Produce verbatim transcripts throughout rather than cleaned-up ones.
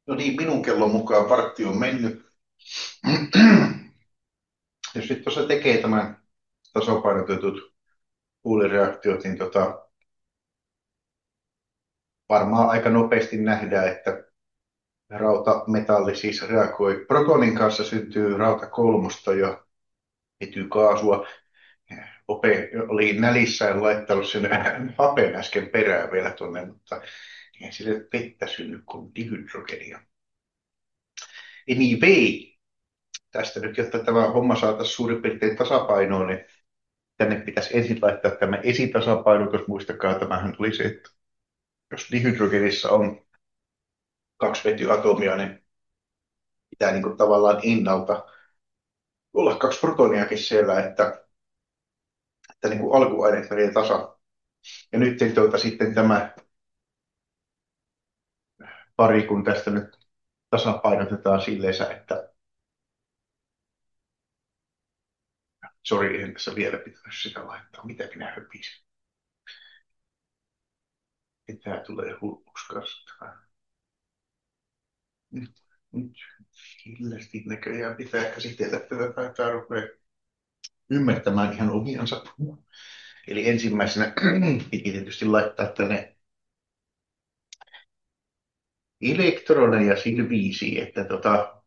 No niin, minun kellon mukaan vartti on mennyt. Jos nyt tuossa tekee tämän tasapainotetut huulireaktiot, niin tota, varmaan aika nopeasti nähdään, että rautametalli siis reagoi. Protonin kanssa syntyy rauta kolmosta ja etykaasua. Ope oli nälissään laittanut sen hapen äsken perään vielä tuonne, mutta ei sille vettä synny kuin dihydrogenia. Anyway, tästä nyt, jotta tämä homma saataisiin suurin piirtein tasapainoon, niin tänne pitäisi ensin laittaa tämä esitasapainotus. Muistakaa, tämähän oli se, että jos dihydrogenissa on kaksi vetyatomia, niin pitää niin kuin tavallaan innalta olla kaksi protoniakin siellä, että, että niin kuin alkuaineet menee tasa. Ja nyt tuota, sitten tämä pari, kun tästä nyt tasapainotetaan silleen, että sori, en tässä vielä pitäisi sitä laittaa. Mitä minä höpisin? Tämä tulee hulluksi kanssa. Nyt, nyt killästi näköjään pitää käsitellä tätä. Tämä rupeaa ymmärtämään ihan omiansa. Eli ensimmäisenä piti tietysti laittaa tänne elektroneja sillä viisi, että tota,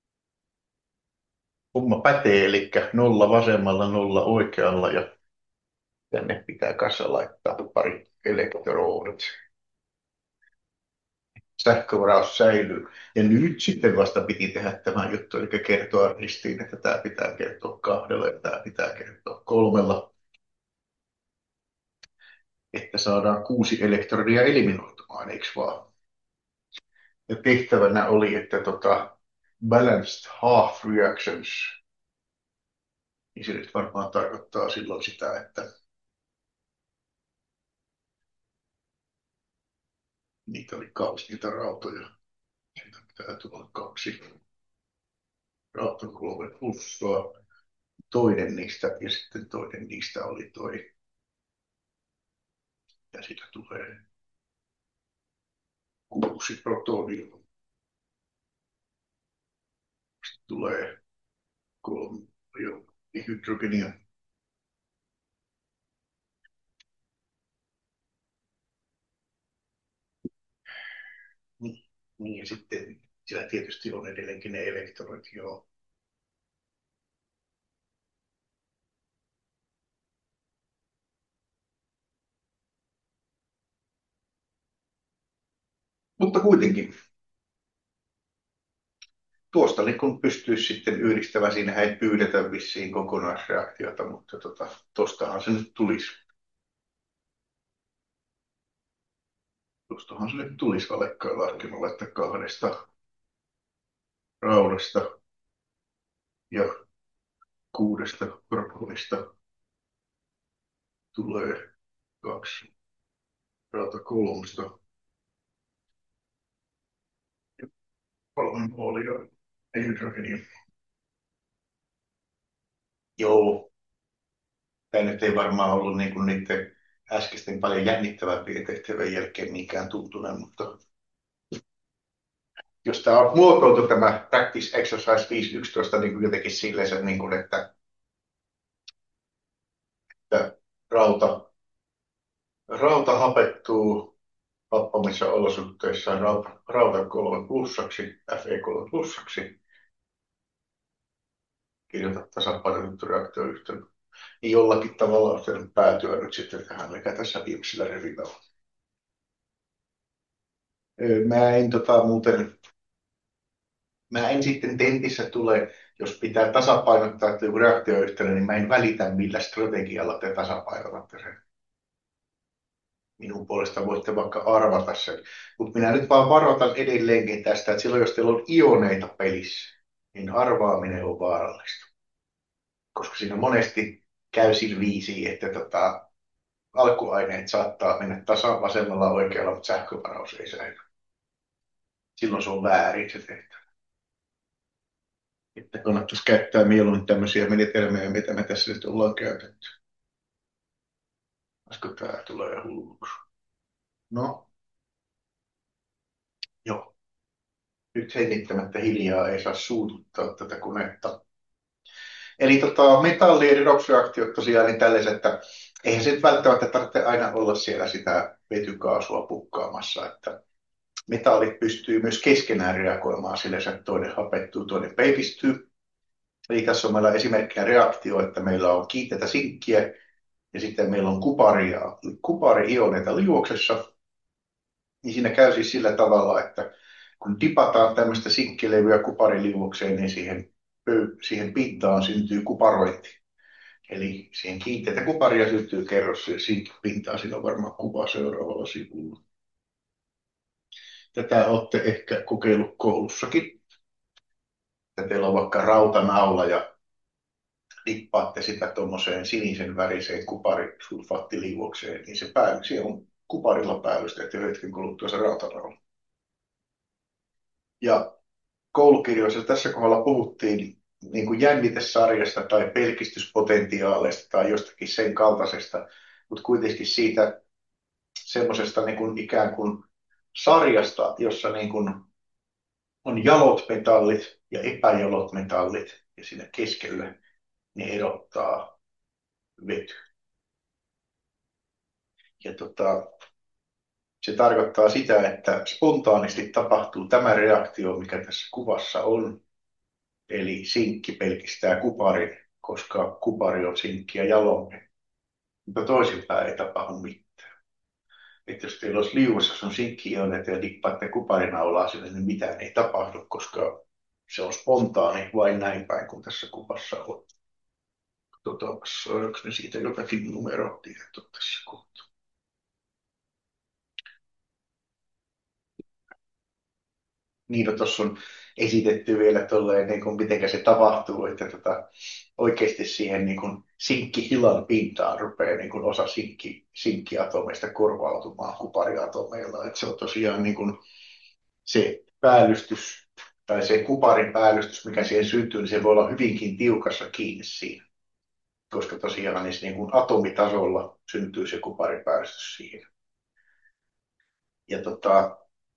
homma pätee, eli nolla vasemmalla, nolla oikealla, ja tänne pitää kanssa laittaa pari elektronit. Sähkövaraus säilyy. Ja nyt sitten vasta piti tehdä tämä juttu, eli kertoa ristiin, että tämä pitää kertoa kahdella ja tämä pitää kertoa kolmella, että saadaan kuusi elektronia eliminoitumaan, eikö vaan? Ja tehtävänä oli, että tota, balanced half reactions, niin se nyt varmaan tarkoittaa silloin sitä, että niitä oli kaksi niitä rautoja. Siitä pitää tulla kaksi rautakolme plussaa. Toinen niistä ja sitten toinen niistä oli toi. Ja siitä tulee kuusi protonia. Sitten tulee kolme jo hydrogenia. Niin, niin, ja sitten siellä tietysti on edelleenkin ne elektronit, joo. Mutta kuitenkin, tuosta niin kun pystyisi sitten yhdistämään, siinä ei pyydetä vissiin kokonaisreaktiota, mutta tota, tostahan se nyt tulisi. Tuostahan se nyt tulisi valekkailla laskemalla, että kahdesta raudasta ja kuudesta protonista tulee kaksi rauta kolmosta ja kolme moolia hydrogenia. Joo, tämä nyt ei varmaan ollut niin kuin niiden äskeisten paljon jännittävämpien tehtävien jälkeen mikään tuntunen, mutta jos tämä on muotoiltu tämä Practice Exercise viisi yksitoista niin kuin jotenkin silleen, niin kuin, että, että rauta, rauta hapettuu happamissa olosuhteissa rauta, rauta kolme plussaksi, Fe kolme plussaksi, kirjoita tasapainotettu reaktioyhtälö. Niin jollakin tavalla on pitänyt päätyä nyt sitten tähän, mikä tässä viimeisellä rivillä on. Mä en tota, muuten Mä en sitten tentissä tule, jos pitää tasapainottaa että joku reaktioyhtälö, niin mä en välitä millä strategialla te tasapainotatte sen. Minun puolesta voitte vaikka arvata sen. Mutta minä nyt vaan varoitan edelleenkin tästä, että silloin jos teillä on ioneita pelissä, niin arvaaminen on vaarallista. Koska siinä monesti käy sillä viisi, että tota, alkuaineet saattaa mennä tasan vasemmalla oikealla, mutta sähkövaraus ei säily. Silloin se on väärin se tehtävä. Että kannattaisi käyttää mieluummin tämmöisiä menetelmiä, mitä me tässä nyt ollaan käytetty. Koska tämä tulee hulluksi. No, joo. Nyt hengittämättä hiljaa ei saa suututtaa tätä konetta. Eli tota, metallien redoksreaktiot tosiaan niin tällaiset, että eihän se nyt välttämättä tarvitse aina olla siellä sitä vetykaasua pukkaamassa, että metallit pystyy myös keskenään reagoimaan sillä, että toinen hapettuu, toinen peikistyy. Eli tässä on meillä esimerkkinä reaktio, että meillä on kiinteätä sinkkiä ja sitten meillä on kuparia, kupari-ioneita liuoksessa. Niin siinä käy siis sillä tavalla, että kun dipataan tämmöistä sinkkilevyä kupariliuokseen, niin siihen, siihen pintaan syntyy kuparointi. Eli siihen kiinteätä kuparia syntyy kerros pintaan. Siinä on varmaan kuva seuraavalla sivulla. Tätä olette ehkä kokeillut koulussakin. Että teillä on vaikka rautanaula ja dippaatte sitä tuommoiseen sinisen väriseen kuparisulfaattiliuokseen, niin se päälle, siellä on kuparilla päällystetty hetken kuluttua se rautanaula. Ja koulukirjoissa tässä kohdalla puhuttiin niin kuin jännitesarjasta tai pelkistyspotentiaaleista tai jostakin sen kaltaisesta, mutta kuitenkin siitä semmoisesta niin kuin ikään kuin sarjasta, jossa niin kuin on jalot metallit ja epäjalot metallit ja siinä keskellä ne erottaa vety. Ja tota, se tarkoittaa sitä, että spontaanisti tapahtuu tämä reaktio, mikä tässä kuvassa on. Eli sinkki pelkistää kuparin, koska kupari on sinkki ja jalonne. Mutta toisinpäin ei tapahdu mitään. Että jos teillä olisi liuossa sun sinkki-ioneita ja dippaatte kuparinaulaa sinne, niin mitään ei tapahdu, koska se on spontaani vain näin päin, kuin tässä kuvassa on. Katsotaanpas, onko ne siitä jotakin numerotietoa tässä kohtaa. Niin, no tuossa on esitetty vielä tolleen, niin kuin miten se tapahtuu, että tota, oikeasti siihen niin kuin sinkkihilan pintaan rupeaa niin kuin osa sinkki, sinkkiatomeista korvautumaan kupariatomeilla. Että se on tosiaan niin kuin se päällystys tai se kuparin päällystys, mikä siihen syntyy, niin se voi olla hyvinkin tiukassa kiinni siinä. Koska tosiaan niin, niin kuin atomitasolla syntyy se kuparin päällystys siihen. Ja tota,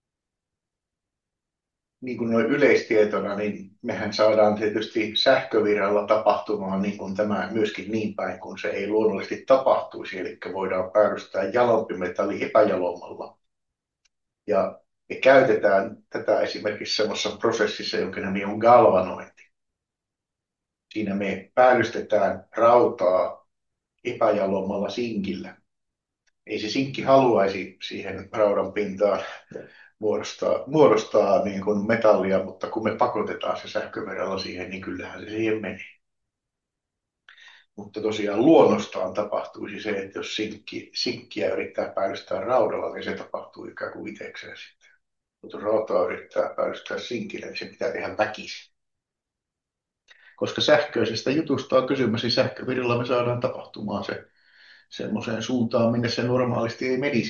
niin kuin noin yleistietona, niin mehän saadaan tietysti sähkövirralla tapahtumaan niin kuin tämä myöskin niin päin, kun se ei luonnollisesti tapahtuisi. Eli voidaan päällystää jalompi metalli epäjalommalla. Ja me käytetään tätä esimerkiksi semmoisessa prosessissa, jonka nimi on galvanointi. Siinä me päällystetään rautaa epäjalommalla sinkillä. Ei se sinkki haluaisi siihen raudan pintaan muodostaa, muodostaa niin kuin metallia, mutta kun me pakotetaan se sähköverralla siihen, niin kyllähän se siihen menee. Mutta tosiaan luonnostaan tapahtuisi se, että jos sinkki, sinkkiä yrittää päällystää raudalla, niin se tapahtuu ikään kuin itsekseen sitten. Mutta jos rautaa yrittää päällystää sinkille, niin se pitää tehdä väkisin. Koska sähköisestä jutusta on kysymys, niin sähkövirralla me saadaan tapahtumaan se semmoiseen suuntaan, minne se normaalisti ei menisi.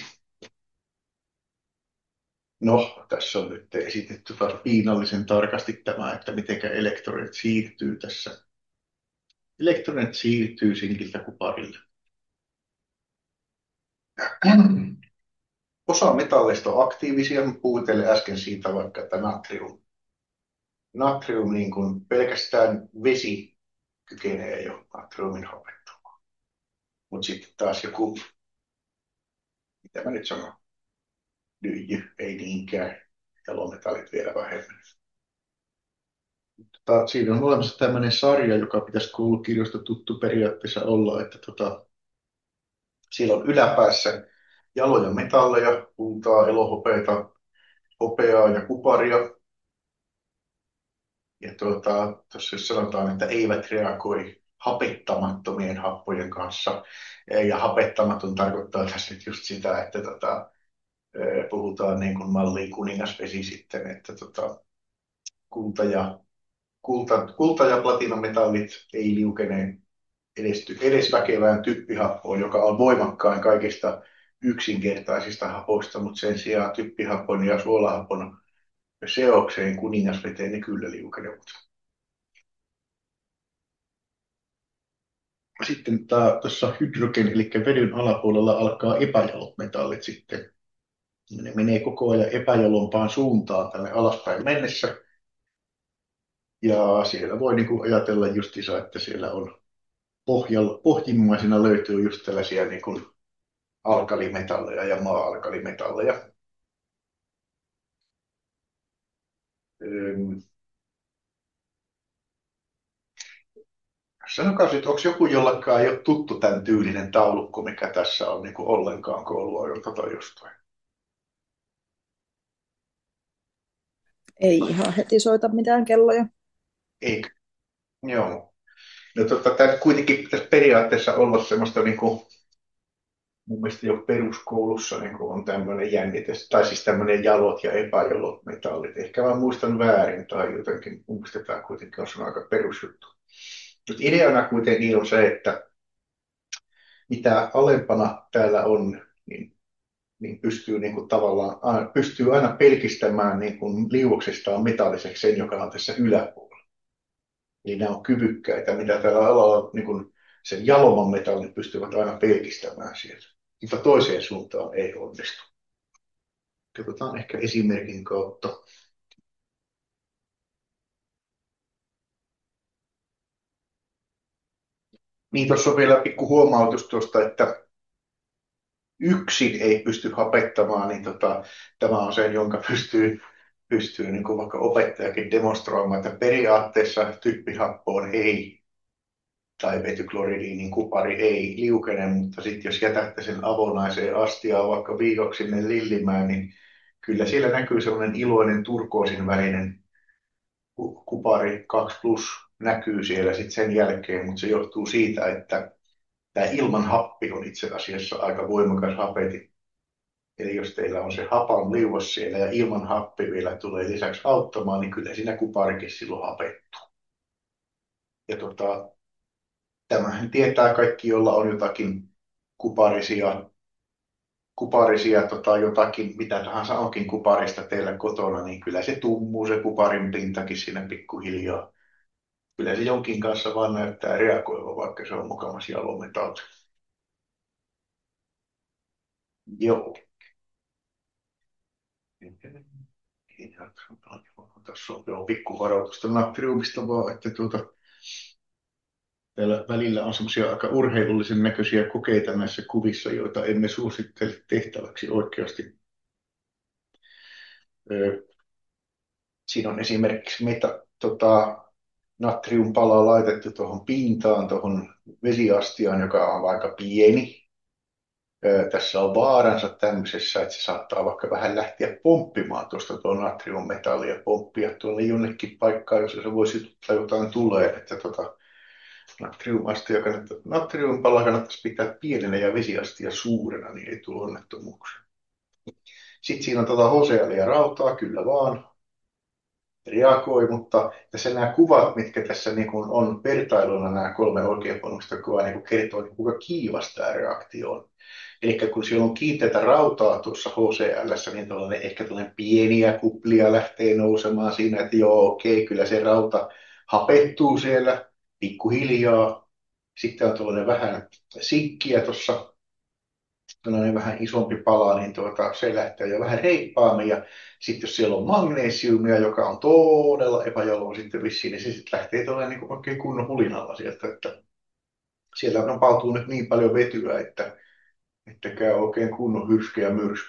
No, tässä on nyt esitetty taas piinallisen tarkasti tämä, että miten elektronit siirtyy tässä. Elektronit siirtyy sinkiltä kuparille. Osa metalleista on aktiivisia, puhuin äsken siitä vaikka, että natrium. Natrium niin kuin pelkästään vesi kykenee jo natriumin hapettamaan. Mutta sitten taas joku, mitä mä nyt sanon, lyijy, ei niinkään, jalometallit vielä vähemmän. Tota, siinä on olemassa tämmöinen sarja, joka pitäisi koulukirjoista tuttu periaatteessa olla, että tota, siellä on yläpäässä jaloja metalleja, kultaa, elohopeata, hopeaa ja kuparia. Ja tuota, tuossa jos sanotaan, että eivät reagoi hapettamattomien happojen kanssa, ja hapettamaton tarkoittaa tässä nyt just sitä, että tota, puhutaan niin kuin malliin kuningasvesi sitten, että tota, kulta ja kulta, kulta- ja platinametallit ei liukene edes, edes väkevään typpihappoon, joka on voimakkain kaikista yksinkertaisista hapoista, mutta sen sijaan typpihapon ja suolahapon seokseen kuningasveteen ne kyllä liukenevat. Sitten tuossa hydrogen, eli vedyn alapuolella alkaa epäjalot metallit sitten. Ne menee koko ajan epäjalompaan suuntaan tänne alaspäin mennessä. Ja siellä voi niin kuin ajatella justiinsa, että siellä on pohjalla, pohjimmaisena löytyy just tällaisia niin kuin alkalimetalleja ja maa-alkalimetalleja. Öm, Sanokaa sitten, onko joku, jollakaan ei ole tuttu tämän tyylinen taulukko, mikä tässä on niin kuin ollenkaan kouluajoilta tai jostain? Ei ihan heti soita mitään kelloja. Eikö? Joo. No tota, tämä kuitenkin pitäisi periaatteessa olla semmoista niin kuin, mun mielestä jo peruskoulussa niin kuin on tämmöinen jännite, tai siis tämmöinen jalot ja epäjalot metallit. Ehkä mä muistan väärin tai jotenkin, mun mielestä tämä kuitenkin on semmoinen aika perusjuttu. Mutta ideana kuitenkin on se, että mitä alempana täällä on, niin, niin pystyy niin kuin tavallaan aina, pystyy aina pelkistämään niin kuin liuoksestaan metalliseksi sen, joka on tässä yläpuolella. Eli nämä on kyvykkäitä, mitä täällä alalla niin kuin sen jalomman metallin pystyvät aina pelkistämään sieltä. Mutta toiseen suuntaan ei onnistu. Katsotaan ehkä esimerkin kautta. Niin tuossa on vielä pikku huomautus tuosta, että yksin ei pysty hapettamaan, niin tota, tämä on se, jonka pystyy, pystyy niin kuin vaikka opettajakin demonstroimaan, että periaatteessa typpihappoon ei tai vetykloridiinin kupari ei liukene, mutta sitten jos jätätte sen avonaiseen astiaan vaikka viikoksi sinne lillimään, niin kyllä siellä näkyy sellainen iloinen turkoosin värinen ku- kupari kaksi plus näkyy siellä sitten sen jälkeen, mutta se johtuu siitä, että tämä ilman happi on itse asiassa aika voimakas hapeti. Eli jos teillä on se hapan liuos siellä ja ilman happi vielä tulee lisäksi auttamaan, niin kyllä siinä kuparikin silloin hapettuu. Ja tota, tämähän tietää kaikki, jolla on jotakin kuparisia, kuparisia tota, jotakin, mitä tahansa onkin kuparista teillä kotona, niin kyllä se tummuu se kuparin pintakin siinä pikkuhiljaa. Kyllä se jonkin kanssa vaan näyttää reagoiva, vaikka se on mukamas jalometalli. Joo. Tässä on jo pikku varoitusta natriumista vaan, että tuota, täällä välillä on semmoisia aika urheilullisen näköisiä kokeita näissä kuvissa, joita emme suosittele tehtäväksi oikeasti. Ö, Siinä on esimerkiksi meta, tota, natriumpala laitettu tuohon pintaan, tuohon vesiastiaan, joka on aika pieni. Ö, Tässä on vaaransa tämmöisessä, että se saattaa vaikka vähän lähteä pomppimaan tuosta tuon natriummetallia ja pomppia tuonne jonnekin paikkaan, jos se voisi sytyttää jotain tulee. Että tota, natriumastia kannattaa, natriumpala kannattaisi pitää pienenä ja vesiastia suurena, niin ei tule onnettomuuksia. Sitten siinä on tuota hosealia rautaa, kyllä vaan, reagoi, mutta tässä nämä kuvat, mitkä tässä niin kuin on vertailuna nämä kolme oikeapuolista kuvaa, niin kuin kertoo, niin kuinka kiivas tämä reaktio on. Eli kun siellä on kiinteätä rautaa tuossa H C L:ssä, niin tällainen, ehkä tällainen pieniä kuplia lähtee nousemaan siinä, että joo, okei, kyllä se rauta hapettuu siellä pikkuhiljaa. Sitten on tuollainen vähän sinkkiä tuossa, tällainen vähän isompi pala, niin tuota, se lähtee jo vähän reippaammin. Ja sitten jos siellä on magnesiumia, joka on todella epäjaloa sitten vissiin, niin se sitten lähtee tuollainen niin kuin oikein kunnon hulinalla sieltä, että siellä rapautuu nyt niin paljon vetyä, että, että käy oikein kunnon hyrsky ja myrsky.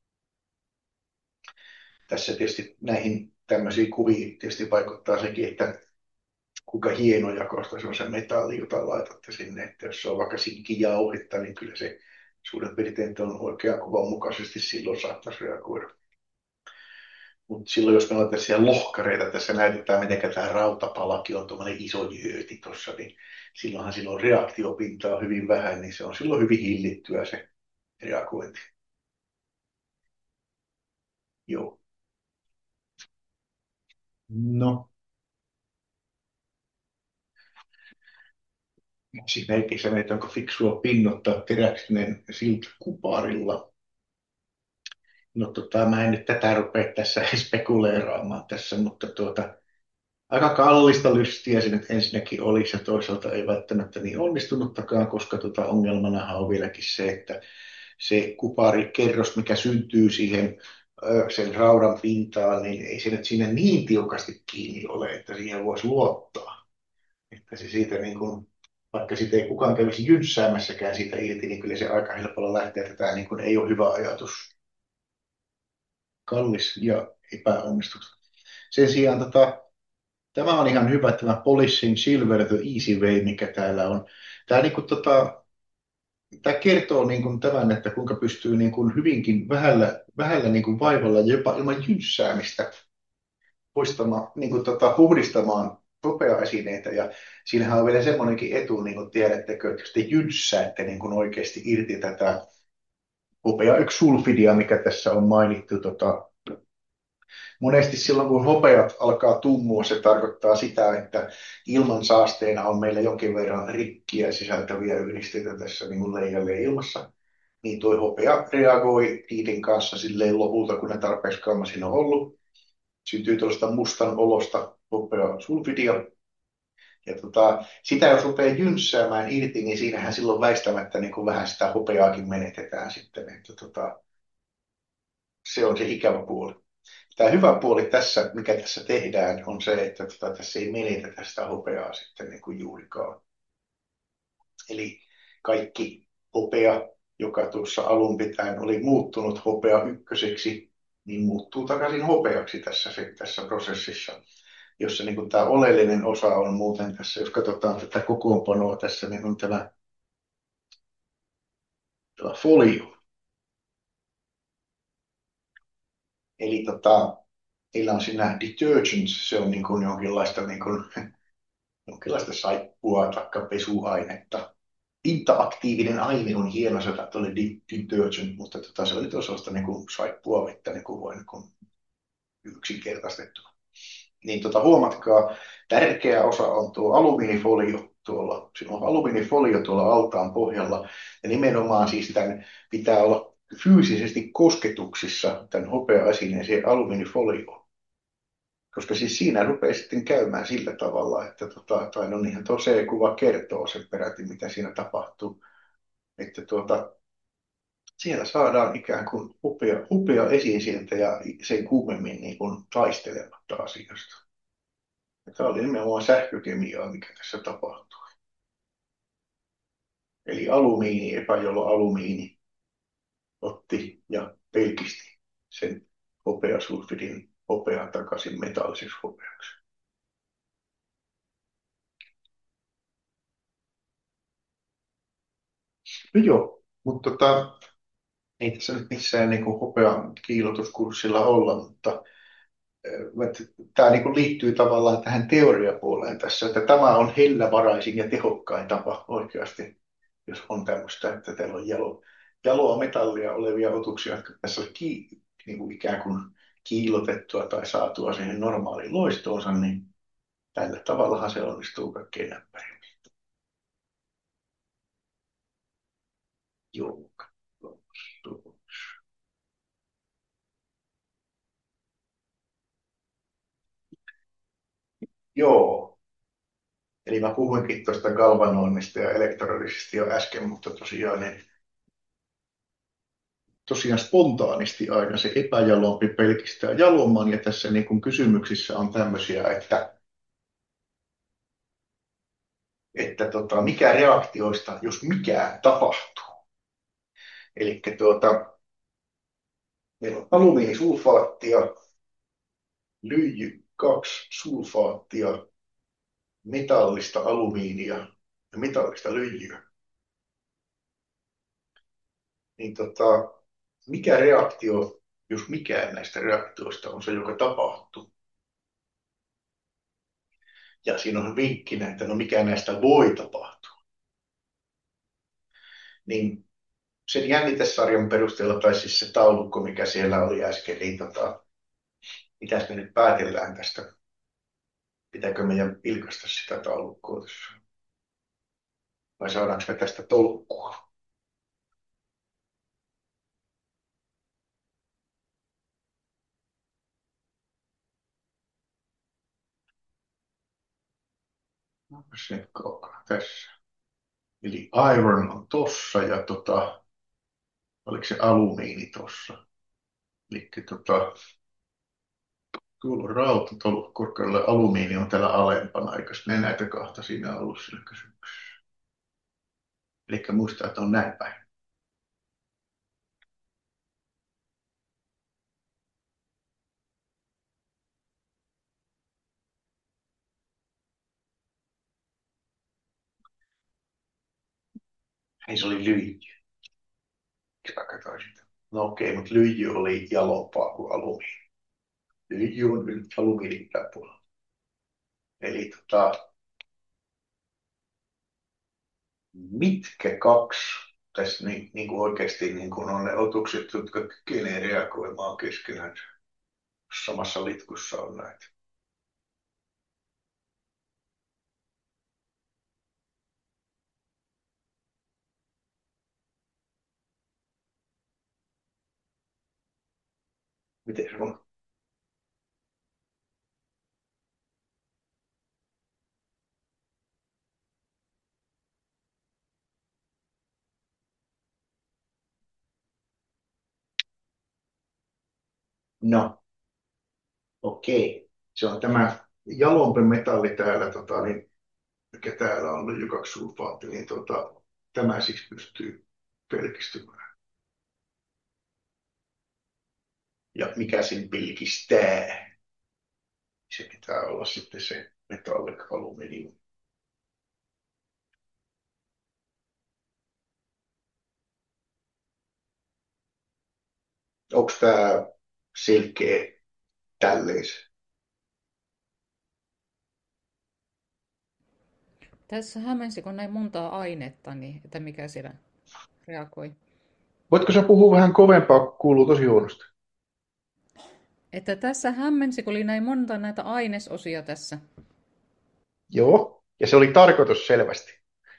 Tässä tietysti näihin tämmöisiin kuviin tietysti vaikuttaa sekin, että kuinka hienojakoista se on se metalli, jota laitatte sinne. Että jos se on vaikka sinkkijauhetta, niin kyllä se suurin piirtein on oikean kuvan mukaisesti silloin saattaisi reagoida. Mutta silloin, jos me laitetaan siellä lohkareita, tässä näytetään, miten tämä rautapalakin on tuommoinen iso jööti tuossa, niin silloinhan silloin reaktiopintaa hyvin vähän, niin se on silloin hyvin hillittyä se reagointi. Joo. No, esimerkiksi se, että onko fiksua pinnottaa teräksinen siltä kuparilla. No tota, mä en nyt tätä rupea tässä spekuleeraamaan tässä, mutta tuota, aika kallista lystiä se nyt ensinnäkin olisi ja toisaalta ei välttämättä niin onnistunuttakaan, koska tuota ongelmanahan on vieläkin se, että se kuparikerros, mikä syntyy siihen ö, sen raudan pintaan, niin ei se nyt siinä niin tiukasti kiinni ole, että siihen voisi luottaa. Että se siitä niin kuin, vaikka sitä ei kukaan kävisi jynssäämässäkään siitä irti, niin kyllä se aika helpolla lähtee, että tämä niin kuin ei ole hyvä ajatus. Kallis ja epäonnistunut. Sen sijaan tota, tämä on ihan hyvä, tämä Polishing Silver the Easy Way, mikä täällä on. Tämä, niin kuin, tota, tämä kertoo niin kuin tämän, että kuinka pystyy niin kuin hyvinkin vähällä, vähällä niin kuin vaivalla, jopa ilman jynssäämistä, poistamaan, niin kuin, tota, puhdistamaan hopeaesineitä. Ja siinähän on vielä semmoinenkin etu, niin kuin tiedättekö, että jos te jynssäätte niin kuin oikeasti irti tätä hopea-sulfidia, mikä tässä on mainittu, tota, monesti silloin, kun hopeat alkaa tummua, se tarkoittaa sitä, että ilman saasteena on meillä jonkin verran rikkiä sisältäviä yhdisteitä tässä niin kuin leijalle ilmassa. Niin tuo hopea reagoi niiden kanssa silleen lopulta, kun ne tarpeeksi kauan siinä on ollut. Syntyy tuollaista mustan olosta hopea sulfidia. Ja tota, sitä jos rupeaa jynssäämään irti, niin siinähän silloin väistämättä niin kuin vähän sitä hopeaakin menetetään sitten. Että tota, se on se ikävä puoli. Tämä hyvä puoli tässä, mikä tässä tehdään, on se, että tota, tässä ei menetetä sitä hopeaa sitten niin kuin juurikaan. Eli kaikki hopea, joka tuossa alun pitäen oli muuttunut hopea ykköseksi, niin muuttuu takaisin hopeaksi tässä, tässä prosessissa, jossa niin kuin tämä oleellinen osa on muuten tässä, jos katsotaan tätä kokoonpanoa tässä, niin on tämä, tämä folio. Eli tota, meillä on siinä detergents, se on niin kuin jonkinlaista, niin kuin, jonkinlaista saippua tai pesuainetta. Pinta-aktiivinen aine on hieno sana tuolle detergent, mutta tota, se oli tuossa niin kuin saippua vettä niin kuin voi niin kuin yksinkertaistettuna. Niin tota, huomatkaa, tärkeä osa on tuo alumiinifolio tuolla. Siinä on alumiinifolio tuolla altaan pohjalla. Ja nimenomaan siis tämän pitää olla fyysisesti kosketuksissa tämän hopea-esineeseen alumiinifolioon. Koska siis siinä rupeaa sitten käymään sillä tavalla, että tota, tai no niinhän tuo C-kuva kertoo sen peräti, mitä siinä tapahtuu. Että tuota, siellä saadaan ikään kuin upea, upea esiinsieltä ja sen kuumemmin niin kuin taistelematta asiasta. Ja tämä oli nimenomaan sähkökemiaa, mikä tässä tapahtuu. Eli alumiini, epäjolo alumiini, otti ja pelkisti sen hopeasulfidin hopean takaisin metalliseksi hopeaksi. No joo, mutta tota, ei tässä nyt missään niin kuin hopean kiilotuskurssilla olla, mutta tämä niin liittyy tavallaan tähän teoriapuoleen tässä, että tämä on hellävaraisin ja tehokkain tapa oikeasti, jos on tämmöistä, että teillä on jalo, jaloa metallia olevia otuksia, jotka tässä on ki, niin kuin ikään kuin kiilotettua tai saatua siihen normaaliin loistoonsa, niin tällä tavallahan se onnistuu kaikkein näppärimmin. Joo. Joo, eli mä puhuinkin tuosta galvanoinnista ja elektrodisista jo äsken, mutta tosiaan niin tosiaan spontaanisti aina se epäjalompi pelkistää jalomman, ja tässä niin kuin kysymyksissä on tämmöisiä, että, että tota, mikä reaktioista, jos mikään tapahtuu. Eli tuota, meillä on alumiinisulfaattia, lyijy kaksi sulfaattia, metallista alumiinia ja metallista lyijyä. Niin tota, mikä reaktio, jos mikään näistä reaktioista on se, joka tapahtuu? Ja siinä on vinkkinä, että no mikä näistä voi tapahtua. Niin sen jännitesarjan perusteella, tai siis se taulukko, mikä siellä oli äsken, niin tota, mitäs me nyt päätellään tästä? Pitääkö meidän vilkaista sitä taulukkoa tässä? Vai saadaanko me tästä tolkkua? Onpas se kaukana tässä. Eli Iron on tossa ja tota, oliko se alumiini tuossa. Eli tota, tuolla on rauta tuolla korkealla, alumiini on täällä alempana, eikä ne näitä kahta siinä ollut sillä kysymyksessä. Eli muistaa, että on näin päin. Ei, se oli lyijy. Mä katsoin sitä. No okei, mutta lyijy oli jalompaa kuin alumiini. Lyijy on nyt alumiinin yläpuolella. Eli tota, mitkä kaksi tässä niin, niin kuin oikeasti niin kuin on ne otukset, jotka kykenevät reagoimaan keskenään samassa litkussa on näitä. Miten se on? No, okei. Se on tämä jalompi metalli täällä, tota, niin, mikä täällä on lyijykaksisulfaatti, niin tota, tämä siis pystyy pelkistymään. Ja mikä sen pilkistää? Se pitää olla sitten se metallic aluminium. Onko tämä selkeä tälleen? Tässä hämmensi, kun näin montaa ainetta, niin että mikä siellä reagoi. Voitko sä puhua vähän kovempaa, kuuluu tosi huonosti. Että tässä hämmensi, kun oli näin monta näitä ainesosia tässä. Joo, ja se oli tarkoitus selvästi.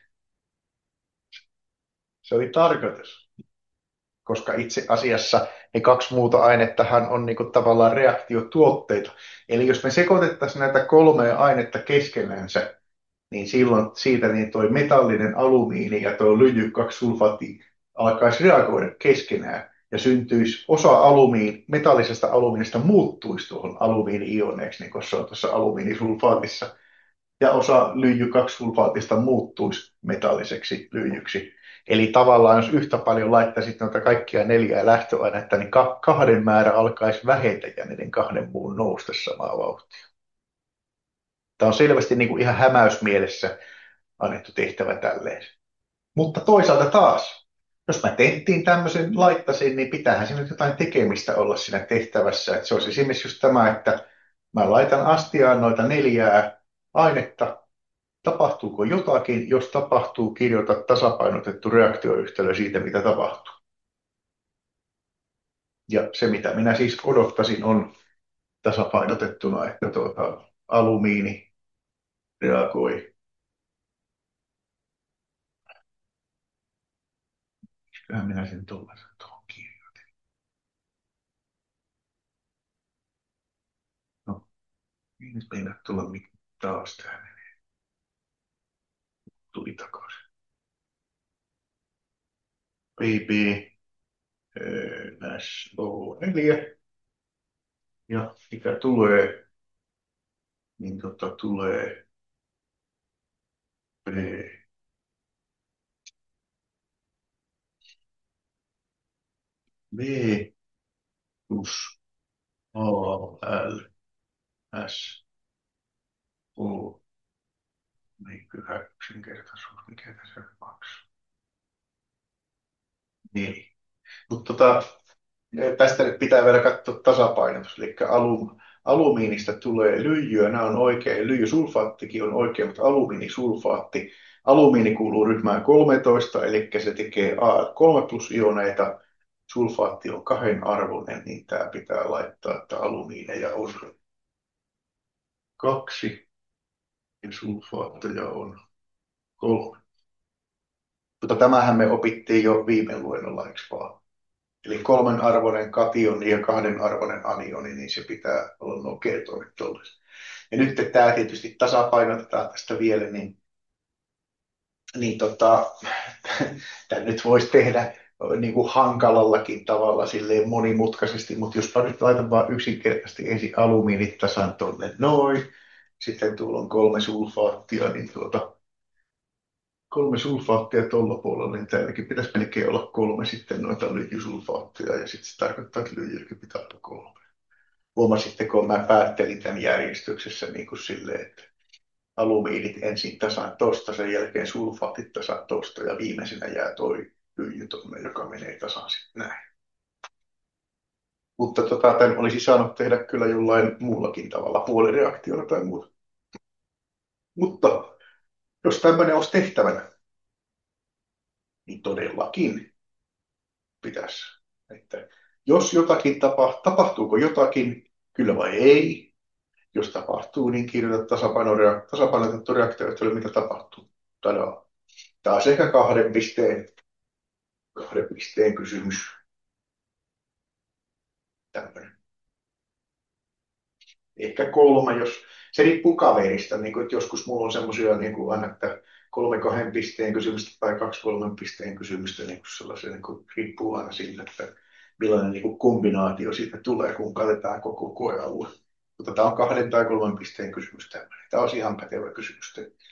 Se oli tarkoitus, koska itse asiassa ne kaksi muuta ainettahan on niinku tavallaan reaktiotuotteita. Eli jos me sekoitettaisiin näitä kolmea ainetta keskenänsä, niin silloin siitä niin toi metallinen alumiini ja tuo lyijy kaksisulfaatti alkaisi reagoida keskenään ja syntyisi osa alumiin, metallisesta alumiinista muuttuisi tuohon alumiini-ioneeksi, niin kuin se on tuossa alumiinisulfaatissa, ja osa lyijy kaksisulfaatista muuttuisi metalliseksi lyijyksi. Eli tavallaan jos yhtä paljon laittaisit noita kaikkia neljää lähtöainetta, niin kahden määrä alkaisi vähetä ja niiden kahden muun nousta samaa vauhtia. Tämä on selvästi niin kuin ihan hämäysmielessä annettu tehtävä tälleen. Mutta toisaalta taas, jos mä tenttiin tämmöisen laittasin, niin pitäähän siinä nyt jotain tekemistä olla siinä tehtävässä. Että se olisi esimerkiksi just tämä, että mä laitan astiaan noita neljää ainetta. Tapahtuuko jotakin? Jos tapahtuu, kirjoita tasapainotettu reaktioyhtälö siitä, mitä tapahtuu. Ja se, mitä minä siis odottaisin, on tasapainotettuna, että tuota, alumiini reagoi. Kyllähän minä sen tuollaisen tuohon kirjoitin. No, ei nyt meillä tulla mitään taas tähän. Tuli takaisin. B B Nash O neljä. Ja mikä tulee, niin tota tulee B, B plus A L S O. Niin kyllä yksinkertaisuus, mikä tässä maksaa. Niin. Mutta tota, tästä nyt pitää vielä katsoa tasapainotus. Eli alum, alumiinista tulee lyijyä, nämä on oikein. Lyijysulfaattikin on oikein, mutta alumiinisulfaatti. Alumiini kuuluu ryhmään kolmetoista, eli se tekee A kolme plus ioneita. Sulfaatti on kahden arvoinen, niin tämä pitää laittaa, että alumiineja on kaksi ja sulfaatteja on kolme. Mutta tämähän me opittiin jo viime luennolla, eikö vaan? Eli kolmen arvoinen kationi ja kahden arvoinen anioni, niin se pitää olla nuo kertoimet tuollaisia. Ja nyt että tämä tietysti tasapainotetaan tästä vielä, niin, niin tota, tämän nyt voisi tehdä niin kuin hankalallakin tavalla silleen monimutkaisesti, mutta jos mä nyt laitan vaan yksinkertaisesti ensin alumiinit tasan tonne noin, sitten tuolla on kolme sulfaattia, niin tuota, kolme sulfaattia tuolla puolella, niin täälläkin pitäisi melkein olla kolme sitten noita lyijysulfaattia, ja sitten se tarkoittaa, että lyijylläkin pitää olla kolme. Huomasitteko, mä päättelin tämän järjestyksessä niin kuin silleen, että alumiinit ensin tasan tosta, sen jälkeen sulfaatit tasan tosta, ja viimeisenä jää toi lyijy tonne, joka menee tasan sitten näin. Mutta tota, tämän olisi saanut tehdä kyllä jollain muullakin tavalla, puolireaktiona tai muuta. Mutta jos tämmöinen olisi tehtävänä, niin todellakin pitäisi. Että jos jotakin tapahtuu, tapahtuuko jotakin, kyllä vai ei. Jos tapahtuu, niin kirjoita tasapainorea- tasapainotettu reaktio, että mitä tapahtuu. Tadaa. Taas ehkä kahden pisteen, kahden pisteen kysymys. Tämmöinen. Ehkä kolme, jos se riippuu kaverista. Niin kuin, että joskus mulla on semmoisia niin kuin aina, että kolme kahden pisteen kysymystä tai kaksi kolmen pisteen kysymystä, niin kuin sellaisia, niin kuin, riippuu aina siitä, että millainen niin kuin kombinaatio siitä tulee, kun katsotaan koko koealue. Mutta tämä on kahden tai kolmen pisteen kysymys tämmöinen. Tämä on ihan pätevä kysymys.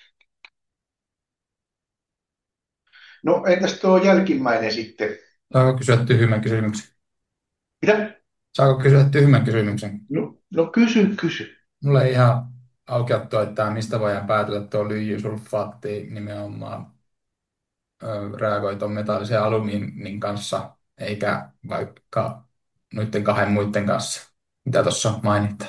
No entäs tuo jälkimmäinen sitten? Saako kysyä tyhmän kysymyksen? Mitä? Saako kysyä tyhmän kysymyksen? No, no kysy, kysy. Mulla ei ihan aukeattu, että mistä voidaan päätellä, että tuo lyijysulfaatti nimenomaan ö, reagoi tuon metallisen alumiinin kanssa, eikä vaikka noiden kahden muiden kanssa, mitä tuossa mainittiin.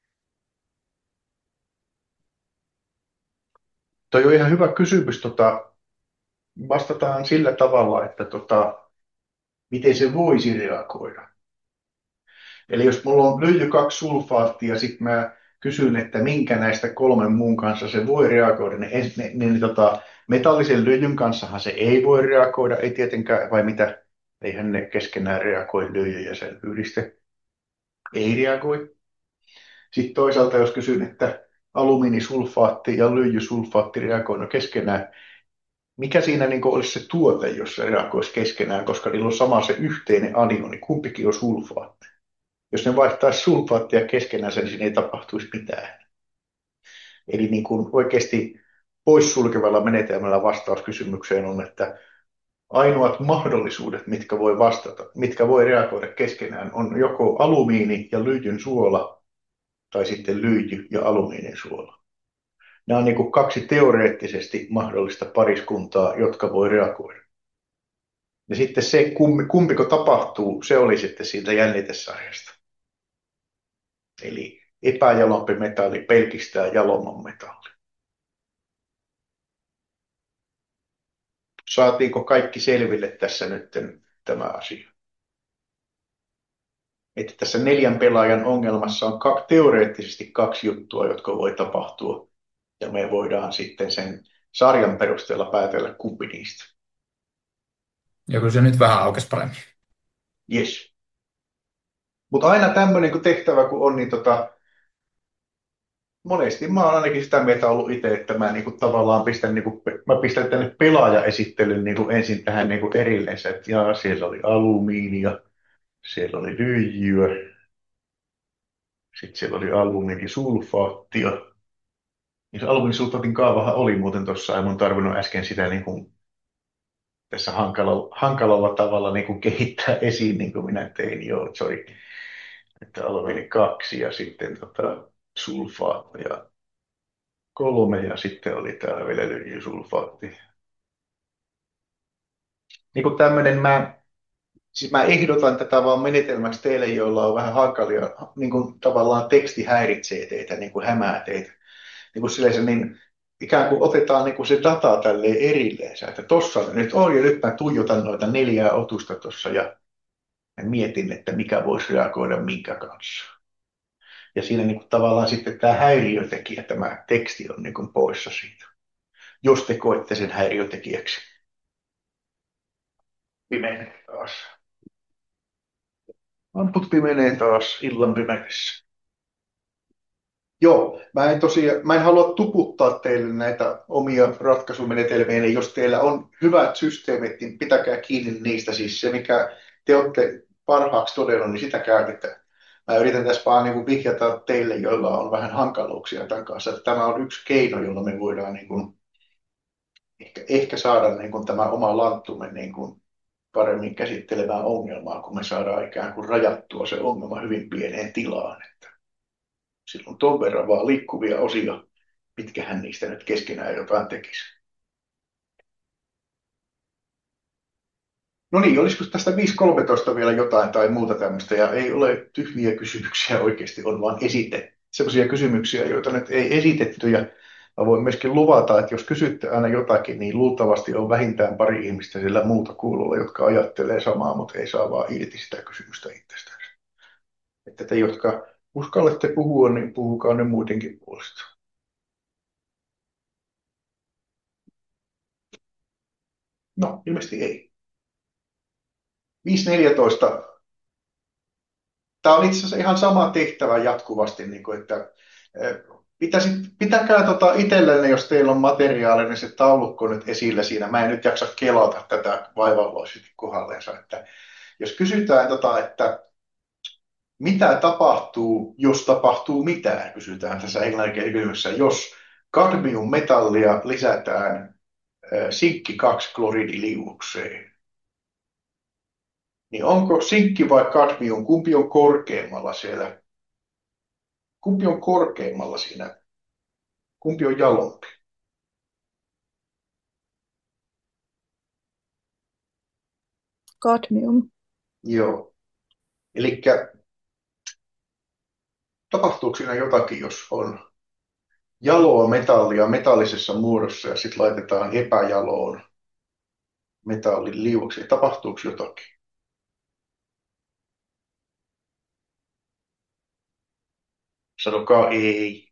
Toi on ihan hyvä kysymys. Tota, vastataan sillä tavalla, että tota, miten se voisi reagoida. Eli jos mulla on lyijy kaksi sulfaattia, ja sitten mä kysyn, että minkä näistä kolmen muun kanssa se voi reagoida, niin, ens- niin, niin tota, metallisen lyijyn kanssahan se ei voi reagoida, ei tietenkään, vai mitä? Eihän ne keskenään reagoi, lyijy ja sen yhdiste. Ei reagoi. Sitten toisaalta jos kysyn, että alumiinisulfaatti ja lyijysulfaatti reagoi no keskenään, mikä siinä niin olisi se tuote, jos se reagoisi keskenään, koska niillä on sama se yhteinen anioni, kumpikin on sulfaatti. Jos ne vaihtaisi sulfaattia keskenään, niin siinä ei tapahtuisi mitään. Eli niin kuin oikeasti poissulkevalla menetelmällä vastaus kysymykseen on, että ainoat mahdollisuudet, mitkä voi vastata, mitkä voi reagoida keskenään, on joko alumiini ja lyijyn suola tai sitten lyijy ja alumiinin suola. Nämä on niin kuin kaksi teoreettisesti mahdollista pariskuntaa, jotka voi reagoida. Ja sitten se, kumpiko tapahtuu, se oli sitten siitä jännitesarjasta. Eli epäjalompi metalli pelkistää jalomman metalli. Saatiinko kaikki selville tässä nyt tämä asia? Että tässä neljän pelaajan ongelmassa on ka- teoreettisesti kaksi juttua, jotka voi tapahtua. Ja me voidaan sitten sen sarjan perusteella päätellä kumpi niistä. Ja kyllä se nyt vähän aukesi paremmin. Yes. Mutta aina tämmöinen kun tehtävä kun on, niin tota, monesti mä oon ainakin sitä mieltä ollut itse, että mä niinku tavallaan pistän, niinku, mä pistän tänne pelaajaesittelyn niinku ensin tähän niinku erilleen, että jaa, siellä oli alumiinia, siellä oli lyijyä, sitten siellä oli alumiinisulfaattia. Niin se alumiinisulfaatin kaavahan oli muuten tuossa, ei mun tarvinnut äsken sitä niinku tässä hankalalla, hankalalla tavalla niinku kehittää esiin, niin kuin minä tein, joo, sorry. Että alumiini kaksi ja sitten tota, sulfaattia kolme ja sitten oli täällä vielä lyijysulfaatti. Niin kuin tämmöinen, mä, siis mä ehdotan tätä vaan menetelmäksi teille, joilla on vähän hankalia, niin kuin tavallaan teksti häiritsee teitä, niin kuin hämää teitä. Niin kuin silleen, se, niin ikään kuin otetaan niin kuin se data tälleen erilleen, että tossa nyt on ja nyt mä tuijotan noita neljää otusta tuossa ja mä mietin, että mikä voisi reagoida minkä kanssa. Ja siinä niin kuin tavallaan sitten tämä häiriötekijä, tämä teksti on niin kuin poissa siitä, jos te koette sen häiriötekijäksi. Pimenee taas. Lamput pimenee taas illan pimeydessä. Joo, mä en tosiaan, mä en halua tuputtaa teille näitä omia ratkaisumenetelmiä, niin jos teillä on hyvät systeemit, niin pitäkää kiinni niistä. Siis se, mikä te olette parhaaksi todennut, niin sitä käytetään. Mä yritän tässä vaan niin kuin vihjata teille, joilla on vähän hankaluuksia tämän kanssa, että tämä on yksi keino, jolla me voidaan niin kuin ehkä, ehkä saada niin kuin tämä oma lanttumme niin kuin paremmin käsittelemään ongelmaa, kun me saadaan ikään kuin rajattua se ongelma hyvin pieneen tilaan. Että silloin tuon verran vaan liikkuvia osia, mitkähän niistä nyt keskenään jotain tekisi. No niin, olisiko tästä viisi kolmetoista vielä jotain tai muuta tämmöistä, ja ei ole tyhmiä kysymyksiä oikeasti, on vaan esitetty. Sellaisia kysymyksiä, joita nyt ei esitetty, ja mä voin myöskin luvata, että jos kysytte aina jotakin, niin luultavasti on vähintään pari ihmistä sillä muuta kuulolla, jotka ajattelee samaa, mutta ei saa vaan irti sitä kysymystä itsestään. Että te, jotka uskallatte puhua, niin puhukaa ne muidenkin puolesta. No, ilmeisesti ei. viisi neljätoista. Tämä on itse asiassa ihan sama tehtävä jatkuvasti, niin kuin, että eh, pitäisi, pitäkää tota itsellenne, jos teillä on materiaalinen se taulukko nyt esillä siinä. Mä en nyt jaksa kelata tätä vaivalloisesti kohdalleensa. Että jos kysytään, tota, että mitä tapahtuu, jos tapahtuu mitään, kysytään tässä englanninkielisen kysymyksessä, jos kadmiummetallia lisätään eh, sinkki kaksi kloridiliuokseen, niin onko sinkki vai kadmium, kumpi on korkeammalla siellä? Kumpi on korkeammalla siinä? Kumpi on jalompi? Kadmium. Joo. Eli tapahtuuko siinä jotakin, jos on jaloa metallia metallisessa muodossa ja sitten laitetaan epäjaloon metallin liuoksi? Tapahtuuko jotakin? Sanokaa ei.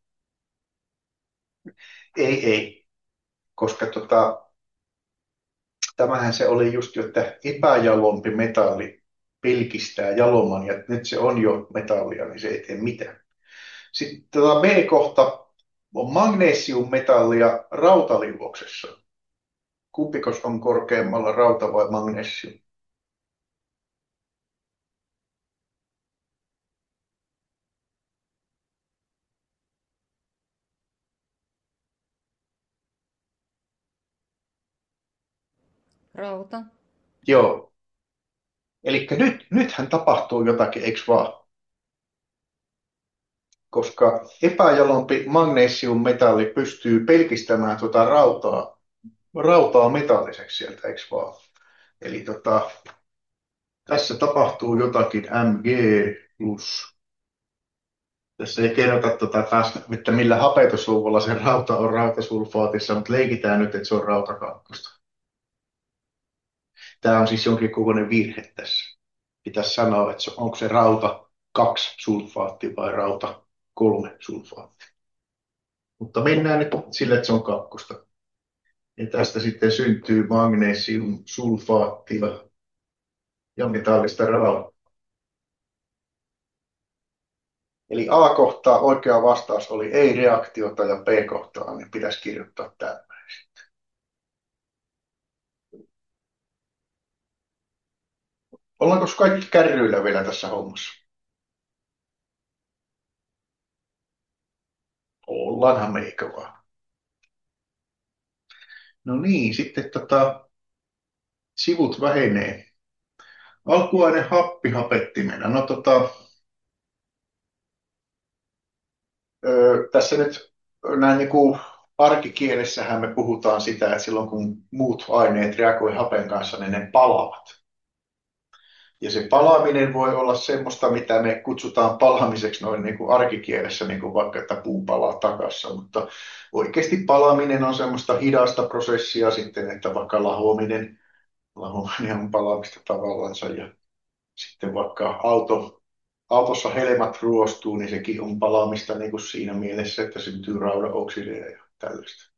Ei, ei. Koska tota, tämähän se oli just jo, että epäjalompi metalli pilkistää jalomman ja nyt se on jo metallia, niin se ei tee mitään. Sitten tota B-kohta on magnesiummetallia rautaliuoksessa. Kumpikos on korkeammalla, rauta vai magnesium? Rauta. Joo. Eli nyt, nythän tapahtuu jotakin, eikö vaan? Koska epäjalompi magnesiummetalli pystyy pelkistämään tuota rautaa, rautaa metalliseksi sieltä, eikö vaan? Eli tota, tässä tapahtuu jotakin Mg plus. Tässä ei kerrota, tota taas, että millä hapetusluvulla se rauta on rautasulfaatissa, mutta leikitään nyt, että se on rautakakkosta. Tämä on siis jonkin kokoinen virhe tässä. Pitäisi sanoa, että se, onko se rauta kaksi sulfaatti vai rauta kolme sulfaatti. Mutta mennään nyt sille, että se on kakkosta. Ja tästä sitten syntyy magnesiumsulfaattia ja metallista rautaa. Eli A-kohtaa oikea vastaus oli ei reaktiota ja B-kohtaan niin pitäisi kirjoittaa tämmöinen. Ollaanko kaikki kärryillä vielä tässä hommassa? Ollaanhan meikä vaan. No niin, sitten tota, sivut vähenee. Alkuaine happi hapettimena. No tota, ö, tässä nyt näin niin kuin arkikielessähän me puhutaan sitä, että silloin kun muut aineet reagoi hapen kanssa, niin ne palavat. Ja se palaaminen voi olla semmoista, mitä me kutsutaan palamiseksi noin niin kuin arkikielessä, niin kuin vaikka että puu palaa takassa, mutta oikeasti palaaminen on semmoista hidasta prosessia sitten, että vaikka lahoaminen, lahoaminen on palaamista tavallansa ja sitten vaikka auto, autossa helmat ruostuu, niin sekin on palaamista niin kuin siinä mielessä, että syntyy raudan oksideja ja tällaista.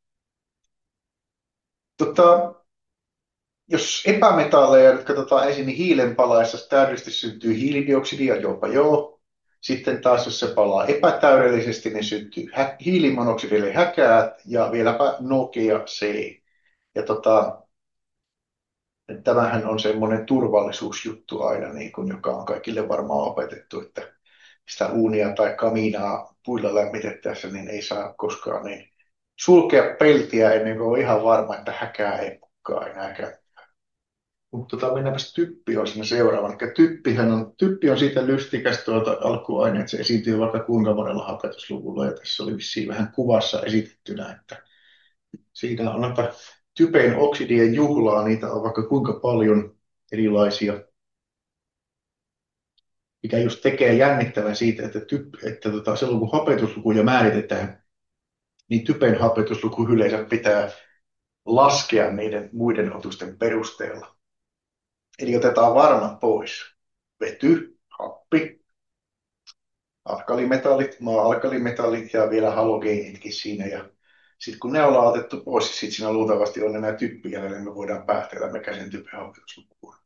Tota, jos epämetalleja nyt katsotaan ensin, niin hiilen palaessa täydellisesti syntyy hiilidioksidia, jopa joo. Sitten taas, jos se palaa epätäydellisesti, niin syntyy hä- hiilimonoksidille häkäät ja vieläpä Nokia C. Ja tota, tämähän on semmoinen turvallisuusjuttu aina, niin kuin, joka on kaikille varmaan opetettu, että sitä uunia tai kamiinaa puilla lämmitettäessä niin ei saa koskaan niin sulkea peltiä ennen kuin on ihan varma, että häkää ei pukkaa enääkään. Mutta tota, mennäänpäs typpi sinne seuraavaan. Eli typpihän on, typpi on siitä lystikäs tuolta alkuaine, että se esiintyy vaikka kuinka monella hapetusluvulla. Ja tässä oli vissiin vähän kuvassa esitettynä, että siinä on näitä typen oksidien juhlaa, niitä on vaikka kuinka paljon erilaisia, mikä just tekee jännittävän siitä, että, typ, että tota, silloin kun hapetuslukuja määritetään, niin typen hapetusluku yleensä pitää laskea niiden muiden otusten perusteella. Eli otetaan varmat pois. Vety, happi, alkalimetallit, maa-alkalimetallit ja vielä halogeenitkin siinä. Ja sitten kun ne ollaan otettu pois, niin sitten siinä luultavasti on enää typpiä, niin me voidaan päätellä, mikä sen typen hapetusluku on.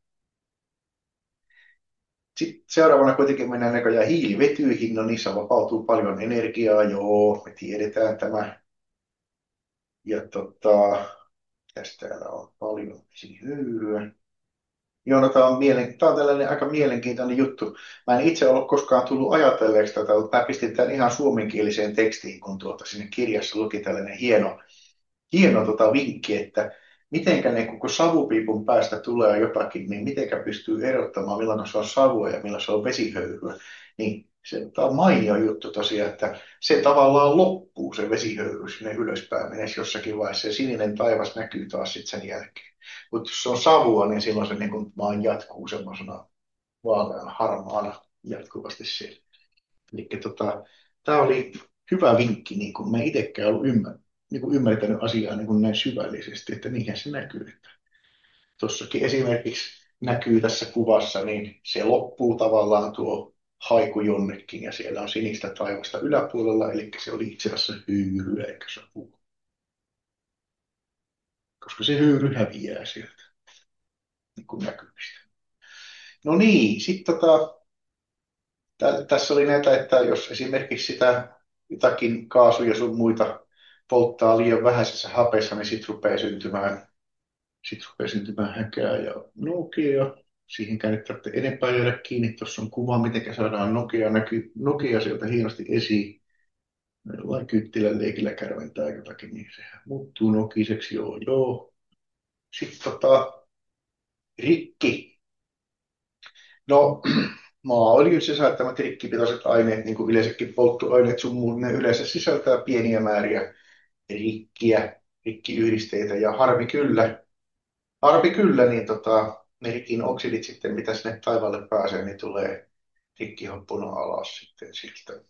Sitten seuraavana kuitenkin mennään näköjään hiilivetyihin, no niissä vapautuu paljon energiaa, joo, me tiedetään tämä. Ja tota, tästä täällä on paljon vesihöyryä. Joo, no, tämä on, mielen... tämä on tällainen aika mielenkiintoinen juttu. Mä en itse ole koskaan tullut ajatelleeksi tätä, mutta mä pistin tämän ihan suomenkieliseen tekstiin, kun tuota sinne kirjassa luki tällainen hieno, hieno tota vinkki, että mitenkä ne koko savupiipun päästä tulee jotakin, niin mitenkä pystyy erottamaan, milloin se on savua ja milloin se on vesihöyryä. Niin se tämä on mainio juttu tosiaan, että se tavallaan loppuu se vesihöyry sinne ylöspäin, menee jossakin vaiheessa ja sininen taivas näkyy taas sitten sen jälkeen. Mutta jos se on savua, niin silloin se niin kuin vaan jatkuu semmoisena vaalean harmaana jatkuvasti siellä. Eli tota, tämä oli hyvä vinkki, niin kuin mä itsekään ollut ymmär, niin kuin ymmärtänyt asiaa niin kuin näin syvällisesti, että niinhän se näkyy. Että tuossakin esimerkiksi näkyy tässä kuvassa, niin se loppuu tavallaan tuo haiku jonnekin ja siellä on sinistä taivasta yläpuolella, eli se oli itse asiassa hyyryä eikä savua, koska se hyyry häviää sieltä niin kuin näkyvistä. No niin, sitten tota, tä- tässä oli näitä, että jos esimerkiksi sitä jotakin kaasuja sun muita polttaa liian vähäisessä hapessa, niin sitten rupeaa syntymään, sit rupeaa syntymään häkää ja Nokia. Siihenkään nyt tarvitse enempää jäädä kiinni. Tuossa on kuva, miten saadaan Nokia, näky, Nokia sieltä hienosti esiin. Jollain kyttilän leikillä kärventää jotakin, niin sehän muuttuu nokiseksi, joo joo. Sitten tota, rikki. No, maaöljyn sisältämät rikkipitoiset aineet, niin kuin yleensäkin polttoaineet sun muut, ne yleensä sisältää pieniä määriä rikkiä, rikkiyhdisteitä ja harvi kyllä, harvi kyllä, niin tota, ne rikin oksidit sitten, mitä sinne taivaalle pääsee, niin tulee rikkihoppuna alas sitten siltä.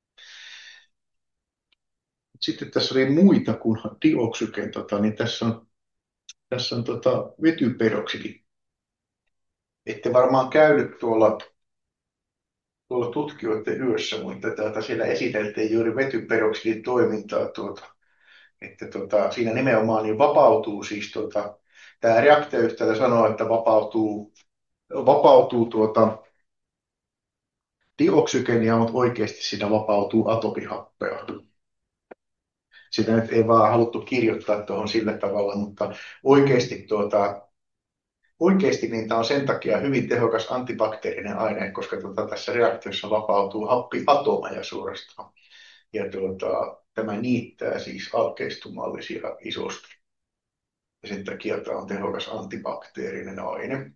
Sitten tässä oli muita kuin dioksyken, tota, niin tässä on, tässä on tota, vetyperoksidi. Ette varmaan käynyt tuolla tuolla tutkijoiden yössä, mutta tuota, siellä esiteltiin juuri vetyperoksidin toimintaa. Tuota, että tuota, siinä nimenomaan niin vapautuu siis, tuota, tämä reaktioyhtälö sanoo, että vapautuu, vapautuu tuota, dioksygenia, mutta oikeasti siinä vapautuu atomihappea. Sitä nyt ei vaan haluttu kirjoittaa tuohon sillä tavalla, mutta oikeasti, tuota, oikeasti niin tämä on sen takia hyvin tehokas antibakteerinen aine, koska tuota, tässä reaktiossa vapautuu happiatomeja suorastaan. Ja tuota, tämä niittää siis alkeistumallisia isosti. Ja sen takia tämä on tehokas antibakteerinen aine.